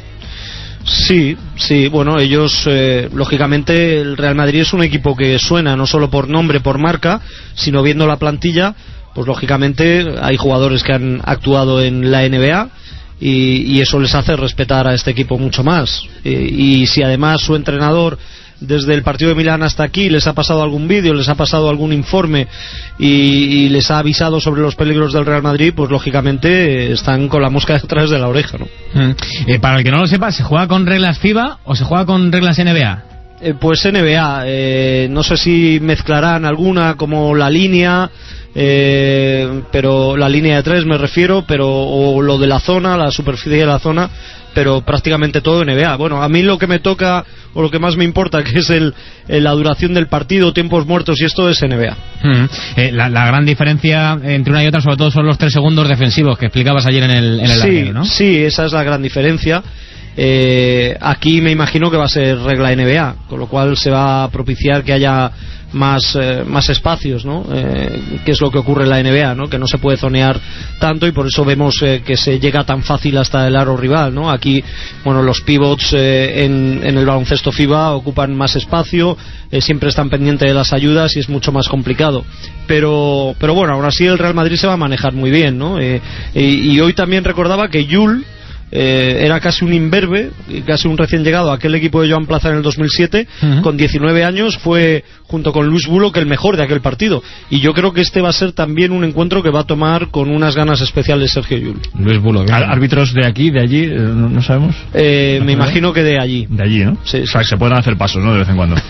Sí, bueno, ellos, lógicamente, el Real Madrid es un equipo que suena no solo por nombre, por marca, sino viendo la plantilla, pues lógicamente hay jugadores que han actuado en la NBA y eso les hace respetar a este equipo mucho más. Y si además su entrenador, desde el partido de Milán hasta aquí, les ha pasado algún vídeo, les ha pasado algún informe y les ha avisado sobre los peligros del Real Madrid, pues lógicamente están con la mosca detrás de la oreja, ¿no? Para el que no lo sepa, ¿se juega con reglas FIBA o se juega con reglas NBA? Pues NBA, no sé si mezclarán alguna como la línea, pero la línea de 3 me refiero, o lo de la zona, la superficie de la zona, pero prácticamente todo NBA. Bueno, a mí lo que me toca o lo que más me importa, que es la duración del partido, tiempos muertos y esto, es NBA. La gran diferencia entre una y otra sobre todo son los 3 segundos defensivos que explicabas ayer en el larguero, ¿no? Sí, esa es la gran diferencia. Aquí me imagino que va a ser regla NBA, con lo cual se va a propiciar que haya más espacios, ¿no? Que es lo que ocurre en la NBA, ¿no? Que no se puede zonear tanto y por eso vemos que se llega tan fácil hasta el aro rival, ¿no? Aquí, bueno, los pivots en el baloncesto FIBA ocupan más espacio, siempre están pendientes de las ayudas y es mucho más complicado. Pero bueno, aún así el Real Madrid se va a manejar muy bien, ¿no? Y hoy también recordaba que Yul era casi un imberbe, casi un recién llegado a aquel equipo de Joan Plaza en el 2007. Con 19 años fue, junto con Luis Bullock, el mejor de aquel partido, y yo creo que este va a ser también un encuentro que va a tomar con unas ganas especiales Sergio Llull. Luis Bullock, árbitros de aquí, de allí, no sabemos. Me imagino que de allí, ¿no? Sí, o sea, que se pueden hacer pasos, ¿no? De vez en cuando.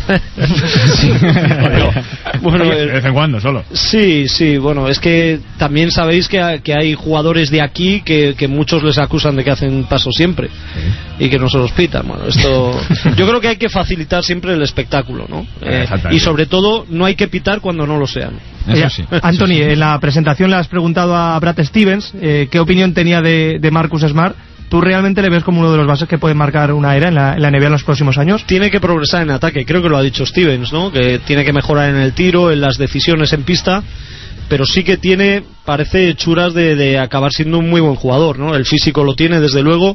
Bueno, de vez en cuando solo. Sí, bueno, es que también sabéis que hay jugadores de aquí que muchos les acusan de que hacen paso siempre y que no se los pitan. Bueno, esto yo creo que hay que facilitar siempre el espectáculo, ¿no? Y sobre todo no hay que pitar cuando no lo sean. Eso sí. Anthony, en la presentación le has preguntado a Brad Stevens qué opinión tenía de Marcus Smart. ¿Tú realmente le ves como uno de los bases que puede marcar una era en la NBA en los próximos años? Tiene que progresar en ataque, creo que lo ha dicho Stevens, ¿no? Que tiene que mejorar en el tiro, en las decisiones en pista, pero sí que parece hechuras de acabar siendo un muy buen jugador, ¿no? El físico lo tiene, desde luego,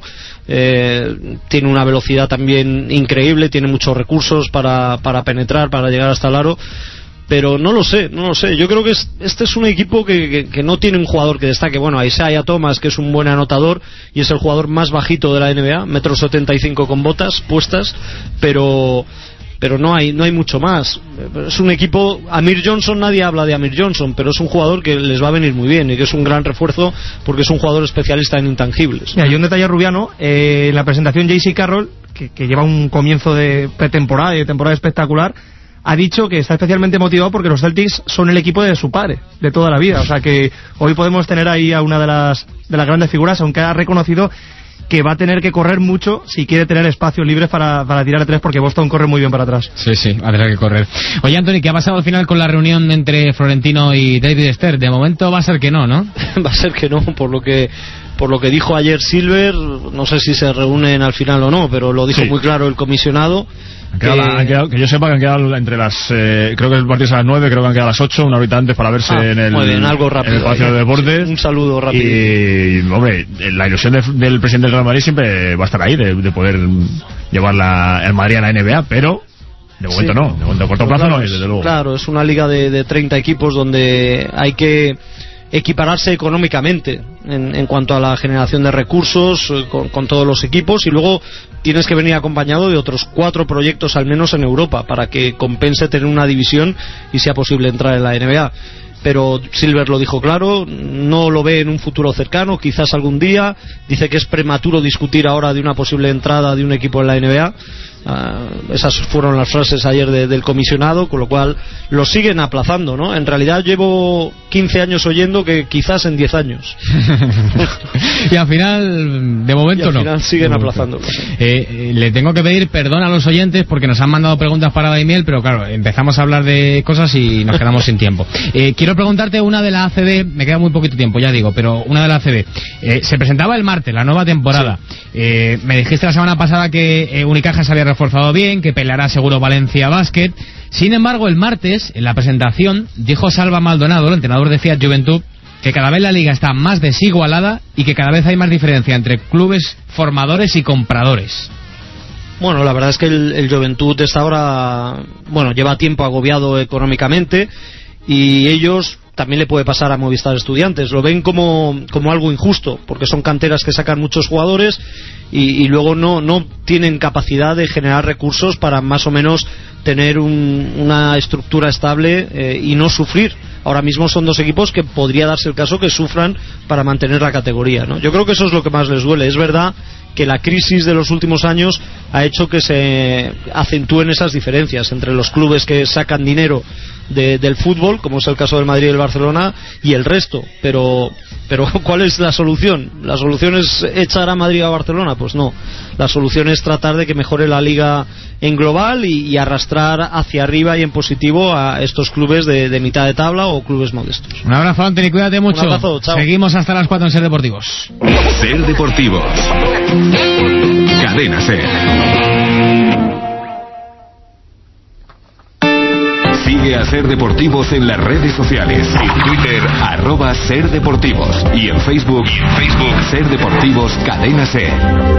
tiene una velocidad también increíble, tiene muchos recursos para penetrar, para llegar hasta el aro, pero no lo sé, yo creo que este es un equipo que no tiene un jugador que destaque. Bueno, Isaiah Thomas, que es un buen anotador y es el jugador más bajito de la NBA, 1,75 m con botas puestas, pero no hay mucho más. Es un equipo. Amir Johnson, nadie habla de Amir Johnson, pero es un jugador que les va a venir muy bien y que es un gran refuerzo porque es un jugador especialista en intangibles. Mira, y un detalle, Rubiano, en la presentación J.C. Carroll, que lleva un comienzo de pretemporada y de temporada espectacular, ha dicho que está especialmente motivado porque los Celtics son el equipo de su padre, de toda la vida. O sea que hoy podemos tener ahí a una de las grandes figuras, aunque ha reconocido que va a tener que correr mucho si quiere tener espacio libre para tirar de 3, porque Boston corre muy bien para atrás. Sí, va a tener que correr. Oye, Anthony, ¿qué ha pasado al final con la reunión entre Florentino y David Stern? De momento va a ser que no, ¿no? Va a ser que no, por lo que dijo ayer Silver. No sé si se reúnen al final o no, pero lo dijo muy claro el comisionado. Han quedado, que yo sepa que han quedado entre las creo que el partido es a las 9, creo que han quedado a las 8, una horita antes para verse en el algo rápido, en el Palacio de Deportes. Un saludo rápido. Y hombre, la ilusión del presidente del Real Madrid siempre va a estar ahí, de poder llevar el Madrid a la NBA, pero de momento no, de momento a corto plazo no es, desde luego. Claro, es una liga de 30 equipos donde hay que equipararse económicamente en cuanto a la generación de recursos con todos los equipos, y luego tienes que venir acompañado de otros 4 proyectos al menos en Europa para que compense tener una división y sea posible entrar en la NBA. Pero Silver lo dijo claro, no lo ve en un futuro cercano, quizás algún día. Dice que es prematuro discutir ahora de una posible entrada de un equipo en la NBA. Esas fueron las frases ayer del comisionado, con lo cual lo siguen aplazando, ¿no? En realidad llevo 15 años oyendo que quizás en 10 años. Y al final, de momento no. Al final siguen aplazándolo. Le tengo que pedir perdón a los oyentes porque nos han mandado preguntas para Daimiel, pero claro, empezamos a hablar de cosas y nos quedamos sin tiempo. Quiero preguntarte una de la ACB, me queda muy poquito tiempo, ya digo, pero una de la ACB. Se presentaba el martes, la nueva temporada. Sí. Me dijiste la semana pasada que Unicaja se había reforzado bien, que peleará seguro Valencia Basket. Sin embargo, el martes, en la presentación, dijo Salva Maldonado, el entrenador de Fiat Juventud, que cada vez la liga está más desigualada y que cada vez hay más diferencia entre clubes formadores y compradores. Bueno, la verdad es que el Juventud está ahora, lleva tiempo agobiado económicamente, y ellos también le puede pasar a Movistar Estudiantes. Lo ven como algo injusto, porque son canteras que sacan muchos jugadores y luego no tienen capacidad de generar recursos para más o menos tener una estructura estable y no sufrir. Ahora mismo son 2 equipos que podría darse el caso que sufran para mantener la categoría, ¿no? Yo creo que eso es lo que más les duele. Es verdad que la crisis de los últimos años ha hecho que se acentúen esas diferencias entre los clubes que sacan dinero del fútbol, como es el caso del Madrid y del Barcelona, y el resto. Pero ¿cuál es la solución? ¿La solución es echar a Madrid o a Barcelona? Pues no. La solución es tratar de que mejore la liga en global y arrastrar hacia arriba y en positivo a estos clubes de mitad de tabla o clubes modestos. Un abrazo, Anthony, cuídate mucho. Un abrazo, chao. Seguimos hasta las 4 en Ser Deportivos. Ser Deportivos. Cadena Ser. Sigue a Ser Deportivos en las redes sociales. En Twitter, @SerDeportivos. Y en Facebook, Ser Deportivos Cadena Ser.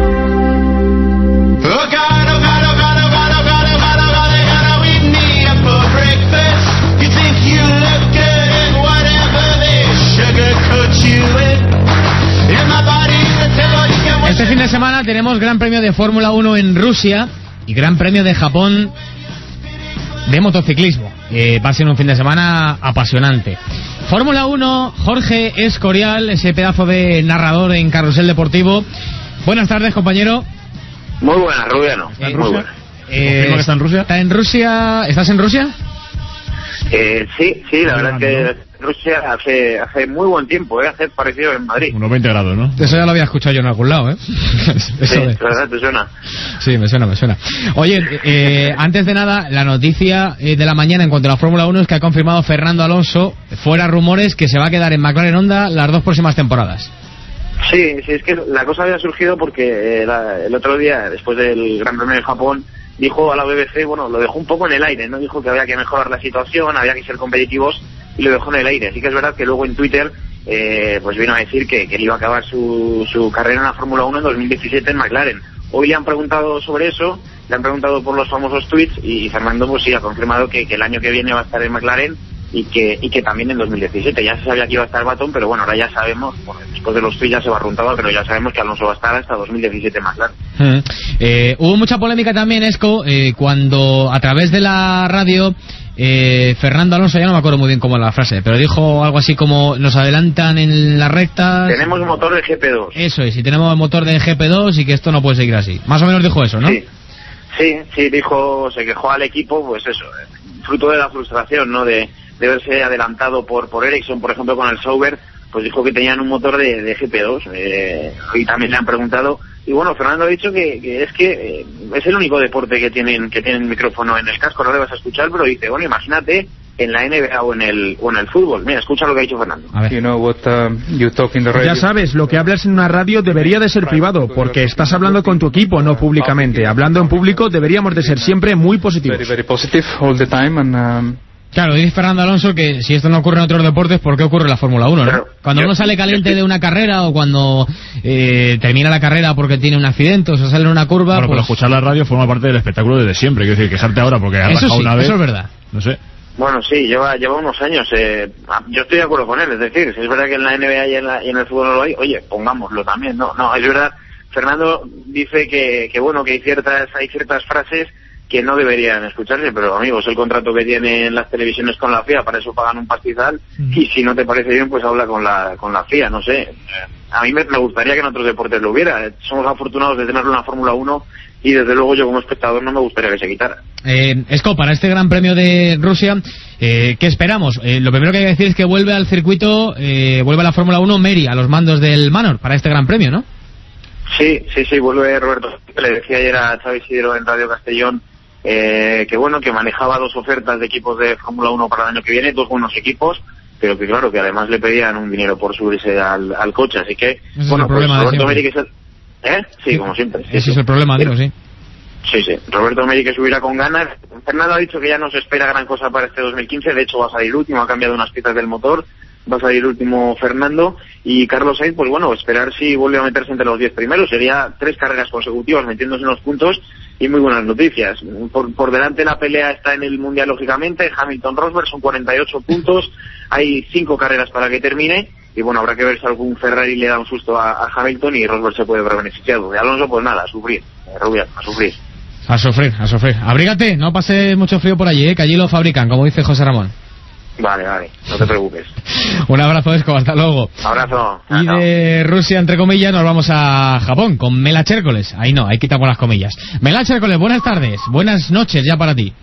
Este fin de semana tenemos Gran Premio de Fórmula 1 en Rusia y Gran Premio de Japón de motociclismo. Va a ser un fin de semana apasionante. Fórmula 1, Jorge Escorial, ese pedazo de narrador en Carrusel Deportivo. Buenas tardes, compañero. Muy buenas, Rubiano. ¿Está en Muy Rusia? buenas. ¿Que está en Rusia? ¿Está en Rusia? ¿Estás en Rusia? Sí, la verdad es que Rusia hace muy buen tiempo, hace parecido en Madrid. Unos 20 grados, ¿no? Eso ya lo había escuchado yo en algún lado, Sí, ¿verdad? ¿Te suena? Sí, me suena. Oye, antes de nada, la noticia de la mañana en cuanto a la Fórmula 1 es que ha confirmado Fernando Alonso, fuera rumores, que se va a quedar en McLaren Honda las 2 próximas temporadas. Sí, es que la cosa había surgido porque el otro día, después del Gran Premio de Japón, dijo a la BBC, bueno, lo dejó un poco en el aire, ¿no? Dijo que había que mejorar la situación, había que ser competitivos, y lo dejó en el aire. Así que es verdad que luego en Twitter pues vino a decir que él iba a acabar su carrera en la Fórmula 1 en 2017 en McLaren. Hoy le han preguntado sobre eso, le han preguntado por los famosos tweets, y Fernando pues sí ha confirmado que el año que viene va a estar en McLaren y que también en 2017. Ya se sabía que iba a estar Baton, pero bueno, ahora ya sabemos, bueno, después de los tweets ya se barruntaba, pero ya sabemos que Alonso va a estar hasta 2017 en McLaren. Hubo mucha polémica también, Esco, cuando a través de la radio Fernando Alonso, ya no me acuerdo muy bien cómo era la frase, pero dijo algo así como: nos adelantan en la recta. Tenemos motor de GP2. Eso es, y tenemos motor de GP2 y que esto no puede seguir así. Más o menos dijo eso, ¿no? Sí, dijo, se quejó al equipo, pues eso, fruto de la frustración, ¿no? De verse adelantado por Ericsson, por ejemplo, con el Sauber, pues dijo que tenían un motor de GP2. Y también le han preguntado, y bueno, Fernando ha dicho que es el único deporte que tienen micrófono en el casco, no le vas a escuchar, pero dice, bueno, imagínate en la NBA o en el fútbol. Mira, escucha lo que ha dicho Fernando. Ya sabes, lo que hablas en una radio debería de ser privado, porque estás hablando con tu equipo, no públicamente. Hablando en público deberíamos de ser siempre muy positivos. Claro, dice Fernando Alonso que si esto no ocurre en otros deportes, ¿por qué ocurre en la Fórmula 1? ¿no? Cuando uno sale caliente de una carrera o cuando termina la carrera porque tiene un accidente o se sale en una curva... Claro, pero escuchar la radio forma parte del espectáculo desde siempre. Quiero decir, quejarte ahora porque has rajado una vez... Eso es verdad. No sé. Bueno, sí, lleva unos años. Yo estoy de acuerdo con él. Es decir, si es verdad que en la NBA y en el fútbol no lo hay, oye, pongámoslo también. No, es verdad. Fernando dice que hay ciertas frases que no deberían escucharse, pero amigos, el contrato que tienen las televisiones con la FIA, para eso pagan un pastizal, y si no te parece bien, pues habla con la FIA, no sé. A mí me gustaría que en otros deportes lo hubiera. Somos afortunados de tenerlo en la Fórmula 1 y desde luego yo como espectador no me gustaría que se quitara. Esco, para este Gran Premio de Rusia, ¿qué esperamos? Lo primero que hay que decir es que vuelve al circuito, vuelve a la Fórmula 1 Meri, a los mandos del Manor, para este Gran Premio, ¿no? Sí, vuelve Roberto. Le decía ayer a Xavi Sidero en Radio Castellón que manejaba 2 ofertas de equipos de Fórmula 1 para el año que viene, 2 buenos equipos, pero que claro, que además le pedían un dinero por subirse al coche, así que, ese bueno, pues Roberto Meri Sí, como siempre. Ese es el problema, digo, sí. Sí, Roberto Meri que subirá con ganas. Fernando ha dicho que ya no se espera gran cosa para este 2015, de hecho va a salir último, ha cambiado unas piezas del motor, va a salir último Fernando, y Carlos Sainz, pues bueno, esperar si vuelve a meterse entre los 10 primeros, sería 3 carreras consecutivas metiéndose en los puntos, y muy buenas noticias. Por delante la pelea está en el Mundial, lógicamente, Hamilton-Rosberg son 48 puntos, hay 5 carreras para que termine, y bueno, habrá que ver si algún Ferrari le da un susto a Hamilton y Rosberg se puede ver beneficiado. De Alonso, pues nada, a sufrir, Rubiano, a sufrir. A sufrir. Abrígate, no pase mucho frío por allí, que allí lo fabrican, como dice José Ramón. Vale, no te preocupes. Un abrazo, Esco, hasta luego. Abrazo. Y de Rusia, entre comillas, nos vamos a Japón con Mela Chércoles. Ahí no, ahí quitamos las comillas. Mela Chércoles, buenas tardes, buenas noches ya para ti.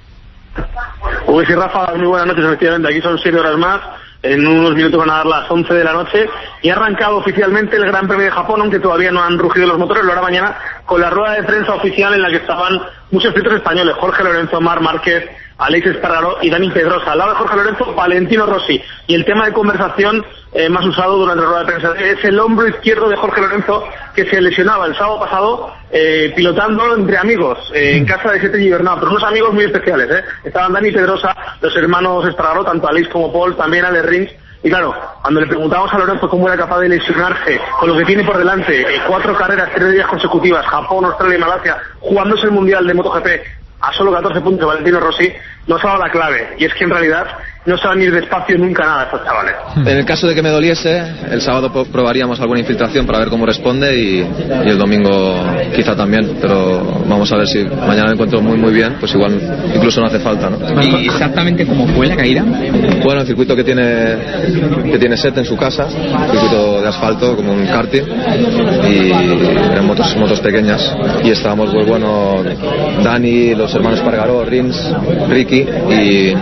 Uy, sí, Rafa, muy buenas noches, efectivamente. Aquí son 7 horas más. En unos minutos van a dar las 11 de la noche y ha arrancado oficialmente el Gran Premio de Japón, aunque todavía no han rugido los motores. Lo hará mañana con la rueda de prensa oficial en la que estaban muchos pilotos españoles: Jorge Lorenzo, Marc Márquez, Aleix Espargaró y Dani Pedrosa. Al lado de Jorge Lorenzo, Valentino Rossi. Y el tema de conversación más usado durante la rueda de prensa es el hombro izquierdo de Jorge Lorenzo, que se lesionaba el sábado pasado pilotando entre amigos en casa de Sete Gibernau, pero unos amigos muy especiales. Estaban Dani Pedrosa, los hermanos Espargaró, tanto Aleix como Paul, también Ale Rins. Y claro, cuando le preguntábamos a Lorenzo cómo era capaz de lesionarse con lo que tiene por delante, 4 carreras, 3 días consecutivas, Japón, Australia y Malasia, jugándose el Mundial de MotoGP a solo 14 puntos de Valentino Rossi, nos ha dado la clave, y es que en realidad no saben ir despacio nunca nada estos chavales. En el caso de que me doliese, el sábado probaríamos alguna infiltración para ver cómo responde y el domingo quizá también, pero vamos a ver si mañana me encuentro muy bien, pues igual incluso no hace falta, ¿no? ¿Y exactamente cómo fue la caída? Bueno, el circuito que tiene Set en su casa, circuito de asfalto como un karting, y eran motos pequeñas, y estábamos pues bueno, Dani, los hermanos Espargaró, Rins, Ricky, y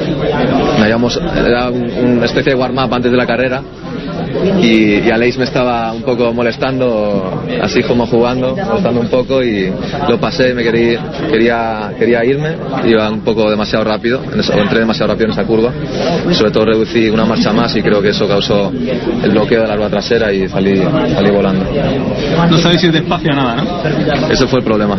era una especie de warm-up antes de la carrera, y Aleix me estaba un poco molestando, así como jugando, molestando un poco, y lo pasé, quería irme, iba un poco demasiado rápido, entré demasiado rápido en esa curva, sobre todo reducí una marcha más y creo que eso causó el bloqueo de la rueda trasera y salí volando. No sabéis ir despacio a nada, ¿no? Ese fue el problema.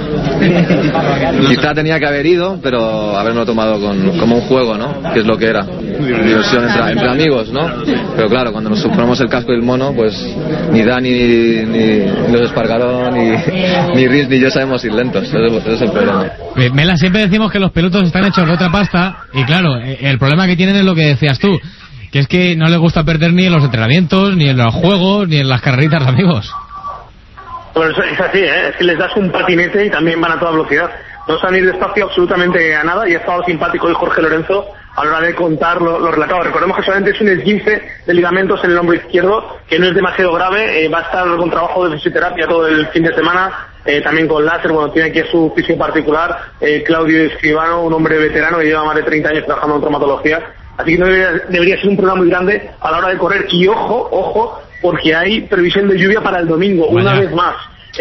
Quizá tenía que haber ido, pero haberlo tomado como un juego, ¿no? Que es lo que era, diversión entre amigos, ¿no? Pero claro, cuando nos ponemos el casco y el mono, pues ni Dani, ni los Espargaró, ni Rins, ni yo sabemos ir lentos. Ese es el problema. Mela, siempre decimos que los pilotos están hechos de otra pasta, y claro, el problema que tienen es lo que decías tú, que es que no les gusta perder ni en los entrenamientos, ni en los juegos, ni en las carreritas de amigos. Pues es así, es que les das un patinete y también van a toda velocidad. No saben ir despacio absolutamente a nada, y ha estado simpático hoy Jorge Lorenzo a la hora de contar lo relatado. Recordemos que solamente es un esguince de ligamentos en el hombro izquierdo, que no es demasiado grave, va a estar con trabajo de fisioterapia todo el fin de semana, también con láser. Bueno, tiene aquí su fisio particular, Claudio Escribano, un hombre veterano que lleva más de 30 años trabajando en traumatología, así que no debería ser un problema muy grande a la hora de correr. Y ojo, porque hay previsión de lluvia para el domingo, una vez más.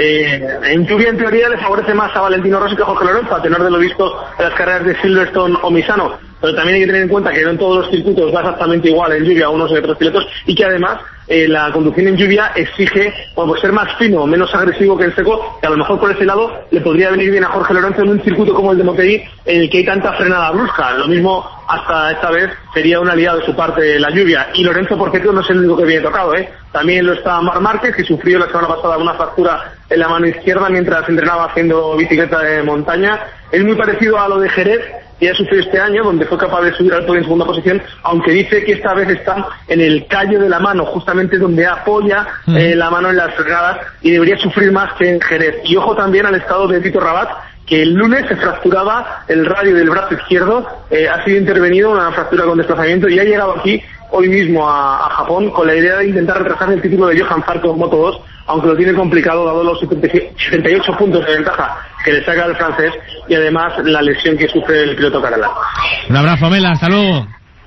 En lluvia, en teoría, le favorece más a Valentino Rossi que a Jorge Lorenzo, a tenor de lo visto en las carreras de Silverstone o Misano, pero también hay que tener en cuenta que no en todos los circuitos va exactamente igual en lluvia a unos y otros pilotos, y que además la conducción en lluvia exige pues ser más fino, menos agresivo que el seco, que a lo mejor por ese lado le podría venir bien a Jorge Lorenzo en un circuito como el de Monteí, en el que hay tanta frenada brusca. Lo mismo hasta esta vez sería un aliado de su parte la lluvia, y Lorenzo, por cierto, no es el único que viene tocado, también lo está Marc Márquez, que sufrió la semana pasada una fractura en la mano izquierda mientras entrenaba haciendo bicicleta de montaña. Es muy parecido a lo de Jerez, que ya sufrió este año, donde fue capaz de subir al podio en segunda posición, aunque dice que esta vez está en el callo de la mano, justamente donde apoya la mano en las frenadas, y debería sufrir más que en Jerez. Y ojo también al estado de Tito Rabat, que el lunes se fracturaba el radio del brazo izquierdo, ha sido intervenido, una fractura con desplazamiento, y ha llegado aquí hoy mismo a Japón con la idea de intentar retrasar el título de Johan Zarco en Moto 2, aunque lo tiene complicado dado los 78 puntos de ventaja que le saca el francés, y además la lesión que sufre el piloto catalán. Un abrazo, Mela, hasta luego.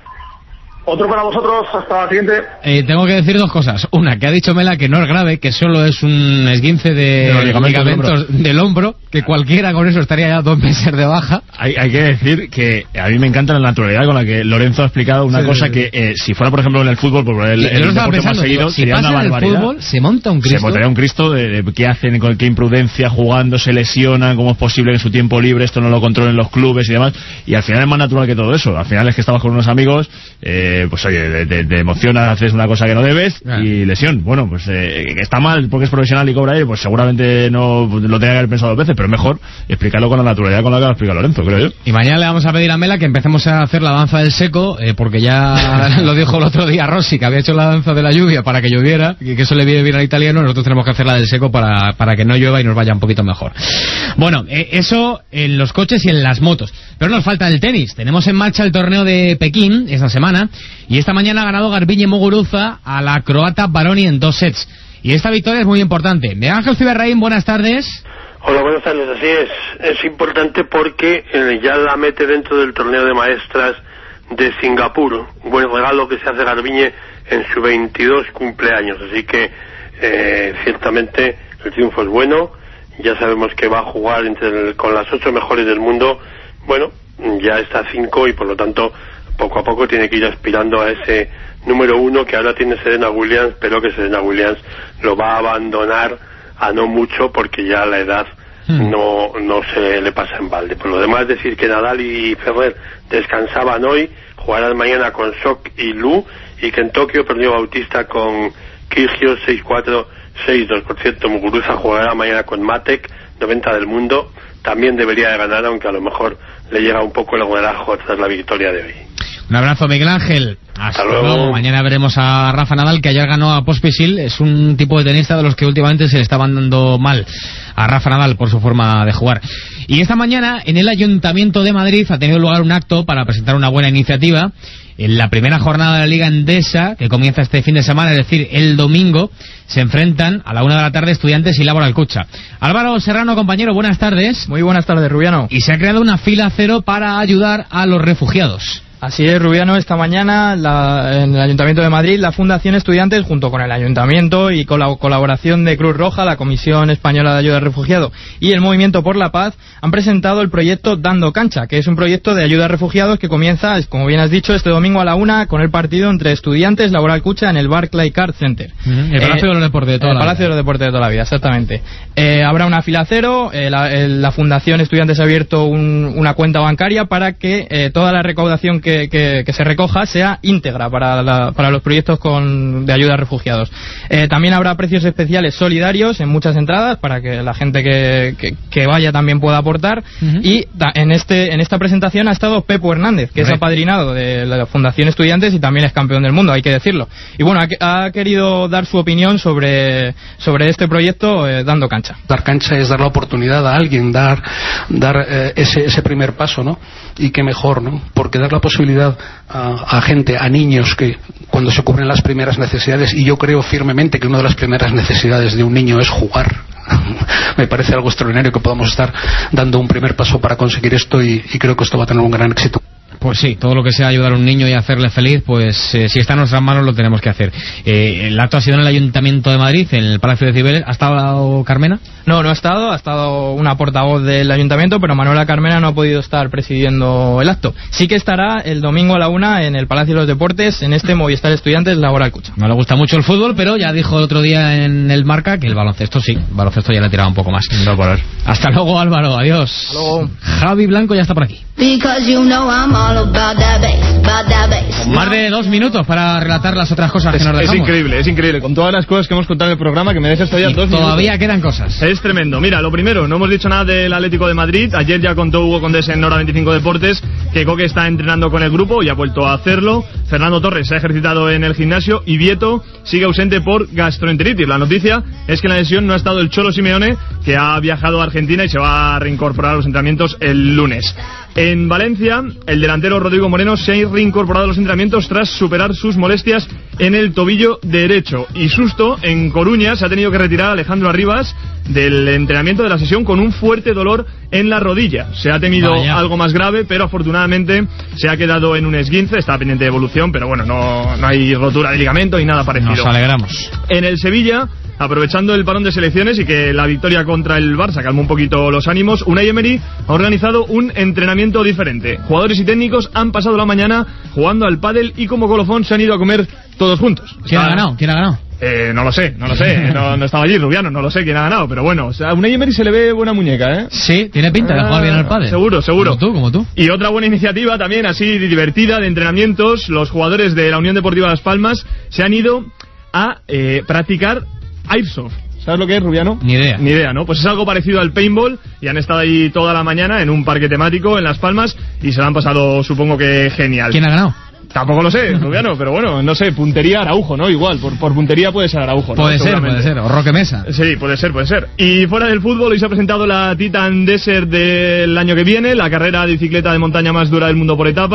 Otro para vosotros, hasta la siguiente. Tengo que decir dos cosas. Una, que ha dicho Mela que no es grave, que solo es un esguince de ligamentos del hombro, que cualquiera con eso estaría ya 2 meses de baja. Hay que decir que a mí me encanta la naturalidad con la que Lorenzo ha explicado una cosa que si fuera, por ejemplo, en el fútbol, por el deporte más seguido, si sería una barbaridad. En el fútbol, se monta un Cristo. Se montaría un Cristo de qué hacen, con qué imprudencia, jugando, se lesionan, cómo es posible que en su tiempo libre esto no lo controlen los clubes y demás. Y al final es más natural que todo eso. Al final es que estabas con unos amigos, pues oye, te emocionas, haces una cosa que no debes y lesión. Bueno, pues está mal porque es profesional y cobra él, pues seguramente no lo tenía que haber pensado 2 veces, pero es mejor explicarlo con la naturalidad con la que lo explica Lorenzo, creo yo. Y mañana le vamos a pedir a Mela que empecemos a hacer la danza del seco, porque ya lo dijo el otro día Rossi, que había hecho la danza de la lluvia para que lloviera, y que eso le viene bien al italiano. Nosotros tenemos que hacer la del seco para que no llueva y nos vaya un poquito mejor. Bueno, eso en los coches y en las motos. Pero nos falta el tenis. Tenemos en marcha el torneo de Pekín esta semana, y esta mañana ha ganado Garbiñe Muguruza a la croata Baroni en 2 sets. Y esta victoria es muy importante. Miguel Ángel Ciberraín, buenas tardes. Hola, buenas tardes. Así es importante porque ya la mete dentro del torneo de maestras de Singapur, un buen regalo que se hace Garbiñe en su 22 cumpleaños, así que ciertamente el triunfo es bueno. Ya sabemos que va a jugar con las 8 mejores del mundo. Bueno, ya está a 5 y por lo tanto poco a poco tiene que ir aspirando a ese número 1 que ahora tiene Serena Williams, pero que Serena Williams lo va a abandonar a no mucho porque ya la edad no se le pasa en balde. Por lo demás, decir que Nadal y Ferrer descansaban hoy, jugarán mañana con Sok y Lu, y que en Tokio perdió Bautista con Kyrgios 6-4, 6-2. Por cierto, Muguruza jugará mañana con Matek, 90 del mundo, también debería de ganar, aunque a lo mejor le llega un poco el relajo tras la victoria de hoy. Un abrazo, Miguel Ángel. Hasta luego. Mañana veremos a Rafa Nadal, que ayer ganó a Pospisil. Es un tipo de tenista de los que últimamente se le estaban dando mal a Rafa Nadal por su forma de jugar. Y esta mañana, en el Ayuntamiento de Madrid, ha tenido lugar un acto para presentar una buena iniciativa. En la primera jornada de la Liga Endesa, que comienza este fin de semana, es decir, el domingo, se enfrentan a la 1 de la tarde Estudiantes y Laboral Cucha. Álvaro Serrano, compañero, buenas tardes. Muy buenas tardes, Rubiano. Y se ha creado una fila cero para ayudar a los refugiados. Así es, Rubiano. Esta mañana en el Ayuntamiento de Madrid, la Fundación Estudiantes, junto con el Ayuntamiento y con la colaboración de Cruz Roja, la Comisión Española de Ayuda al Refugiado y el Movimiento por la Paz, han presentado el proyecto Dando Cancha, que es un proyecto de ayuda a refugiados que comienza, como bien has dicho, este domingo a la 1 con el partido entre Estudiantes, Laboral Cucha en el Barclaycard Center. El Palacio de los Deportes de toda la vida. El Palacio de los Deportes de toda la vida, exactamente. Habrá una fila cero. La Fundación Estudiantes ha abierto una cuenta bancaria para que toda la recaudación que se recoja sea íntegra para los proyectos de ayuda a refugiados. También habrá precios especiales solidarios en muchas entradas para que la gente que vaya también pueda aportar. Y en esta presentación ha estado Pepo Hernández, que es apadrinado de la Fundación Estudiantes y también es campeón del mundo, hay que decirlo. Y bueno, ha querido dar su opinión sobre este proyecto Dando Cancha. Dar cancha es dar la oportunidad a alguien, dar ese primer paso, ¿no? Y qué mejor, ¿no? Porque dar la posibilidad a gente, a niños, que cuando se cubren las primeras necesidades, y yo creo firmemente que una de las primeras necesidades de un niño es jugar. Me parece algo extraordinario que podamos estar dando un primer paso para conseguir esto y creo que esto va a tener un gran éxito. Pues sí, todo lo que sea ayudar a un niño y hacerle feliz, pues si está en nuestras manos lo tenemos que hacer. El acto ha sido en el Ayuntamiento de Madrid, en el Palacio de Cibeles. ¿Ha estado Carmena? No ha estado una portavoz del Ayuntamiento, pero Manuela Carmena no ha podido estar presidiendo el acto. Sí que estará el domingo a la 1 en el Palacio de los Deportes, en este Movistar Estudiantes Laboral Cucha. No le gusta mucho el fútbol, pero ya dijo el otro día en el Marca que el baloncesto sí, ya le ha tirado un poco más. No parar. Hasta luego, Álvaro, adiós. Hasta luego. Javi Blanco ya está por aquí. Más de 2 minutos para relatar las otras cosas que nos dejamos. Es increíble. Con todas las cosas que hemos contado en el programa, que me dejes todavía 2 minutos. Todavía quedan cosas. Es tremendo. Mira, lo primero, no hemos dicho nada del Atlético de Madrid. Ayer ya contó Hugo Condés en Hora 25 Deportes que Coque está entrenando con el grupo y ha vuelto a hacerlo. Fernando Torres se ha ejercitado en el gimnasio y Vieto sigue ausente por gastroenteritis. La noticia es que en la lesión no ha estado el Cholo Simeone, que ha viajado a Argentina y se va a reincorporar a los entrenamientos el lunes. En Valencia, el delantero Rodrigo Moreno se ha reincorporado a los entrenamientos tras superar sus molestias en el tobillo derecho. Y susto, en Coruña se ha tenido que retirar a Alejandro Arribas del entrenamiento de la sesión con un fuerte dolor en la rodilla. Se ha temido algo más grave, pero afortunadamente se ha quedado en un esguince, está pendiente de evolución, pero bueno, no hay rotura de ligamento ni nada parecido. Nos alegramos. En el Sevilla, aprovechando el parón de selecciones y que la victoria contra el Barça calmó un poquito los ánimos, Unai Emery ha organizado un entrenamiento diferente. Jugadores y técnicos han pasado la mañana jugando al pádel y como colofón se han ido a comer todos juntos. ¿Quién ha ganado? No lo sé, no estaba allí Rubiano, no lo sé quién ha ganado, pero bueno, a Unai Emery se le ve buena muñeca, ¿eh? Sí, tiene pinta de jugar bien al pádel. Seguro. Como tú. Y otra buena iniciativa también, así divertida, de entrenamientos, los jugadores de la Unión Deportiva Las Palmas se han ido a practicar Airsoft. ¿Sabes lo que es, Rubiano? Ni idea, ¿no? Pues es algo parecido al paintball y han estado ahí toda la mañana en un parque temático en Las Palmas y se lo han pasado, supongo que genial. ¿Quién ha ganado? Tampoco lo sé, Rubiano, pero bueno, no sé, puntería Araujo, ¿no? Igual, por puntería puede ser Araujo, ¿no? Puede ser, o Roque Mesa. Sí, puede ser. Y fuera del fútbol, hoy se ha presentado la Titan Desert del año que viene, la carrera de bicicleta de montaña más dura del mundo por etapas.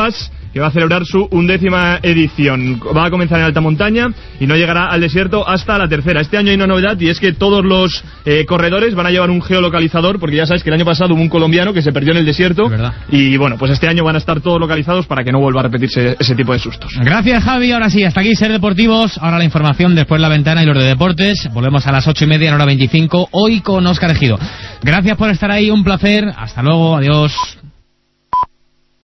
que va a celebrar su 11ª edición. Va a comenzar en alta montaña y no llegará al desierto hasta la tercera. Este año hay una novedad, y es que todos los corredores van a llevar un geolocalizador, porque ya sabes que el año pasado hubo un colombiano que se perdió en el desierto, y bueno, pues este año van a estar todos localizados para que no vuelva a repetirse ese tipo de sustos. Gracias, Javi. Ahora sí, hasta aquí Ser Deportivos. Ahora la información, después la ventana y los de deportes. Volvemos a las 8:30 en hora 25, hoy con Óscar Ejido. Gracias por estar ahí, un placer. Hasta luego, adiós.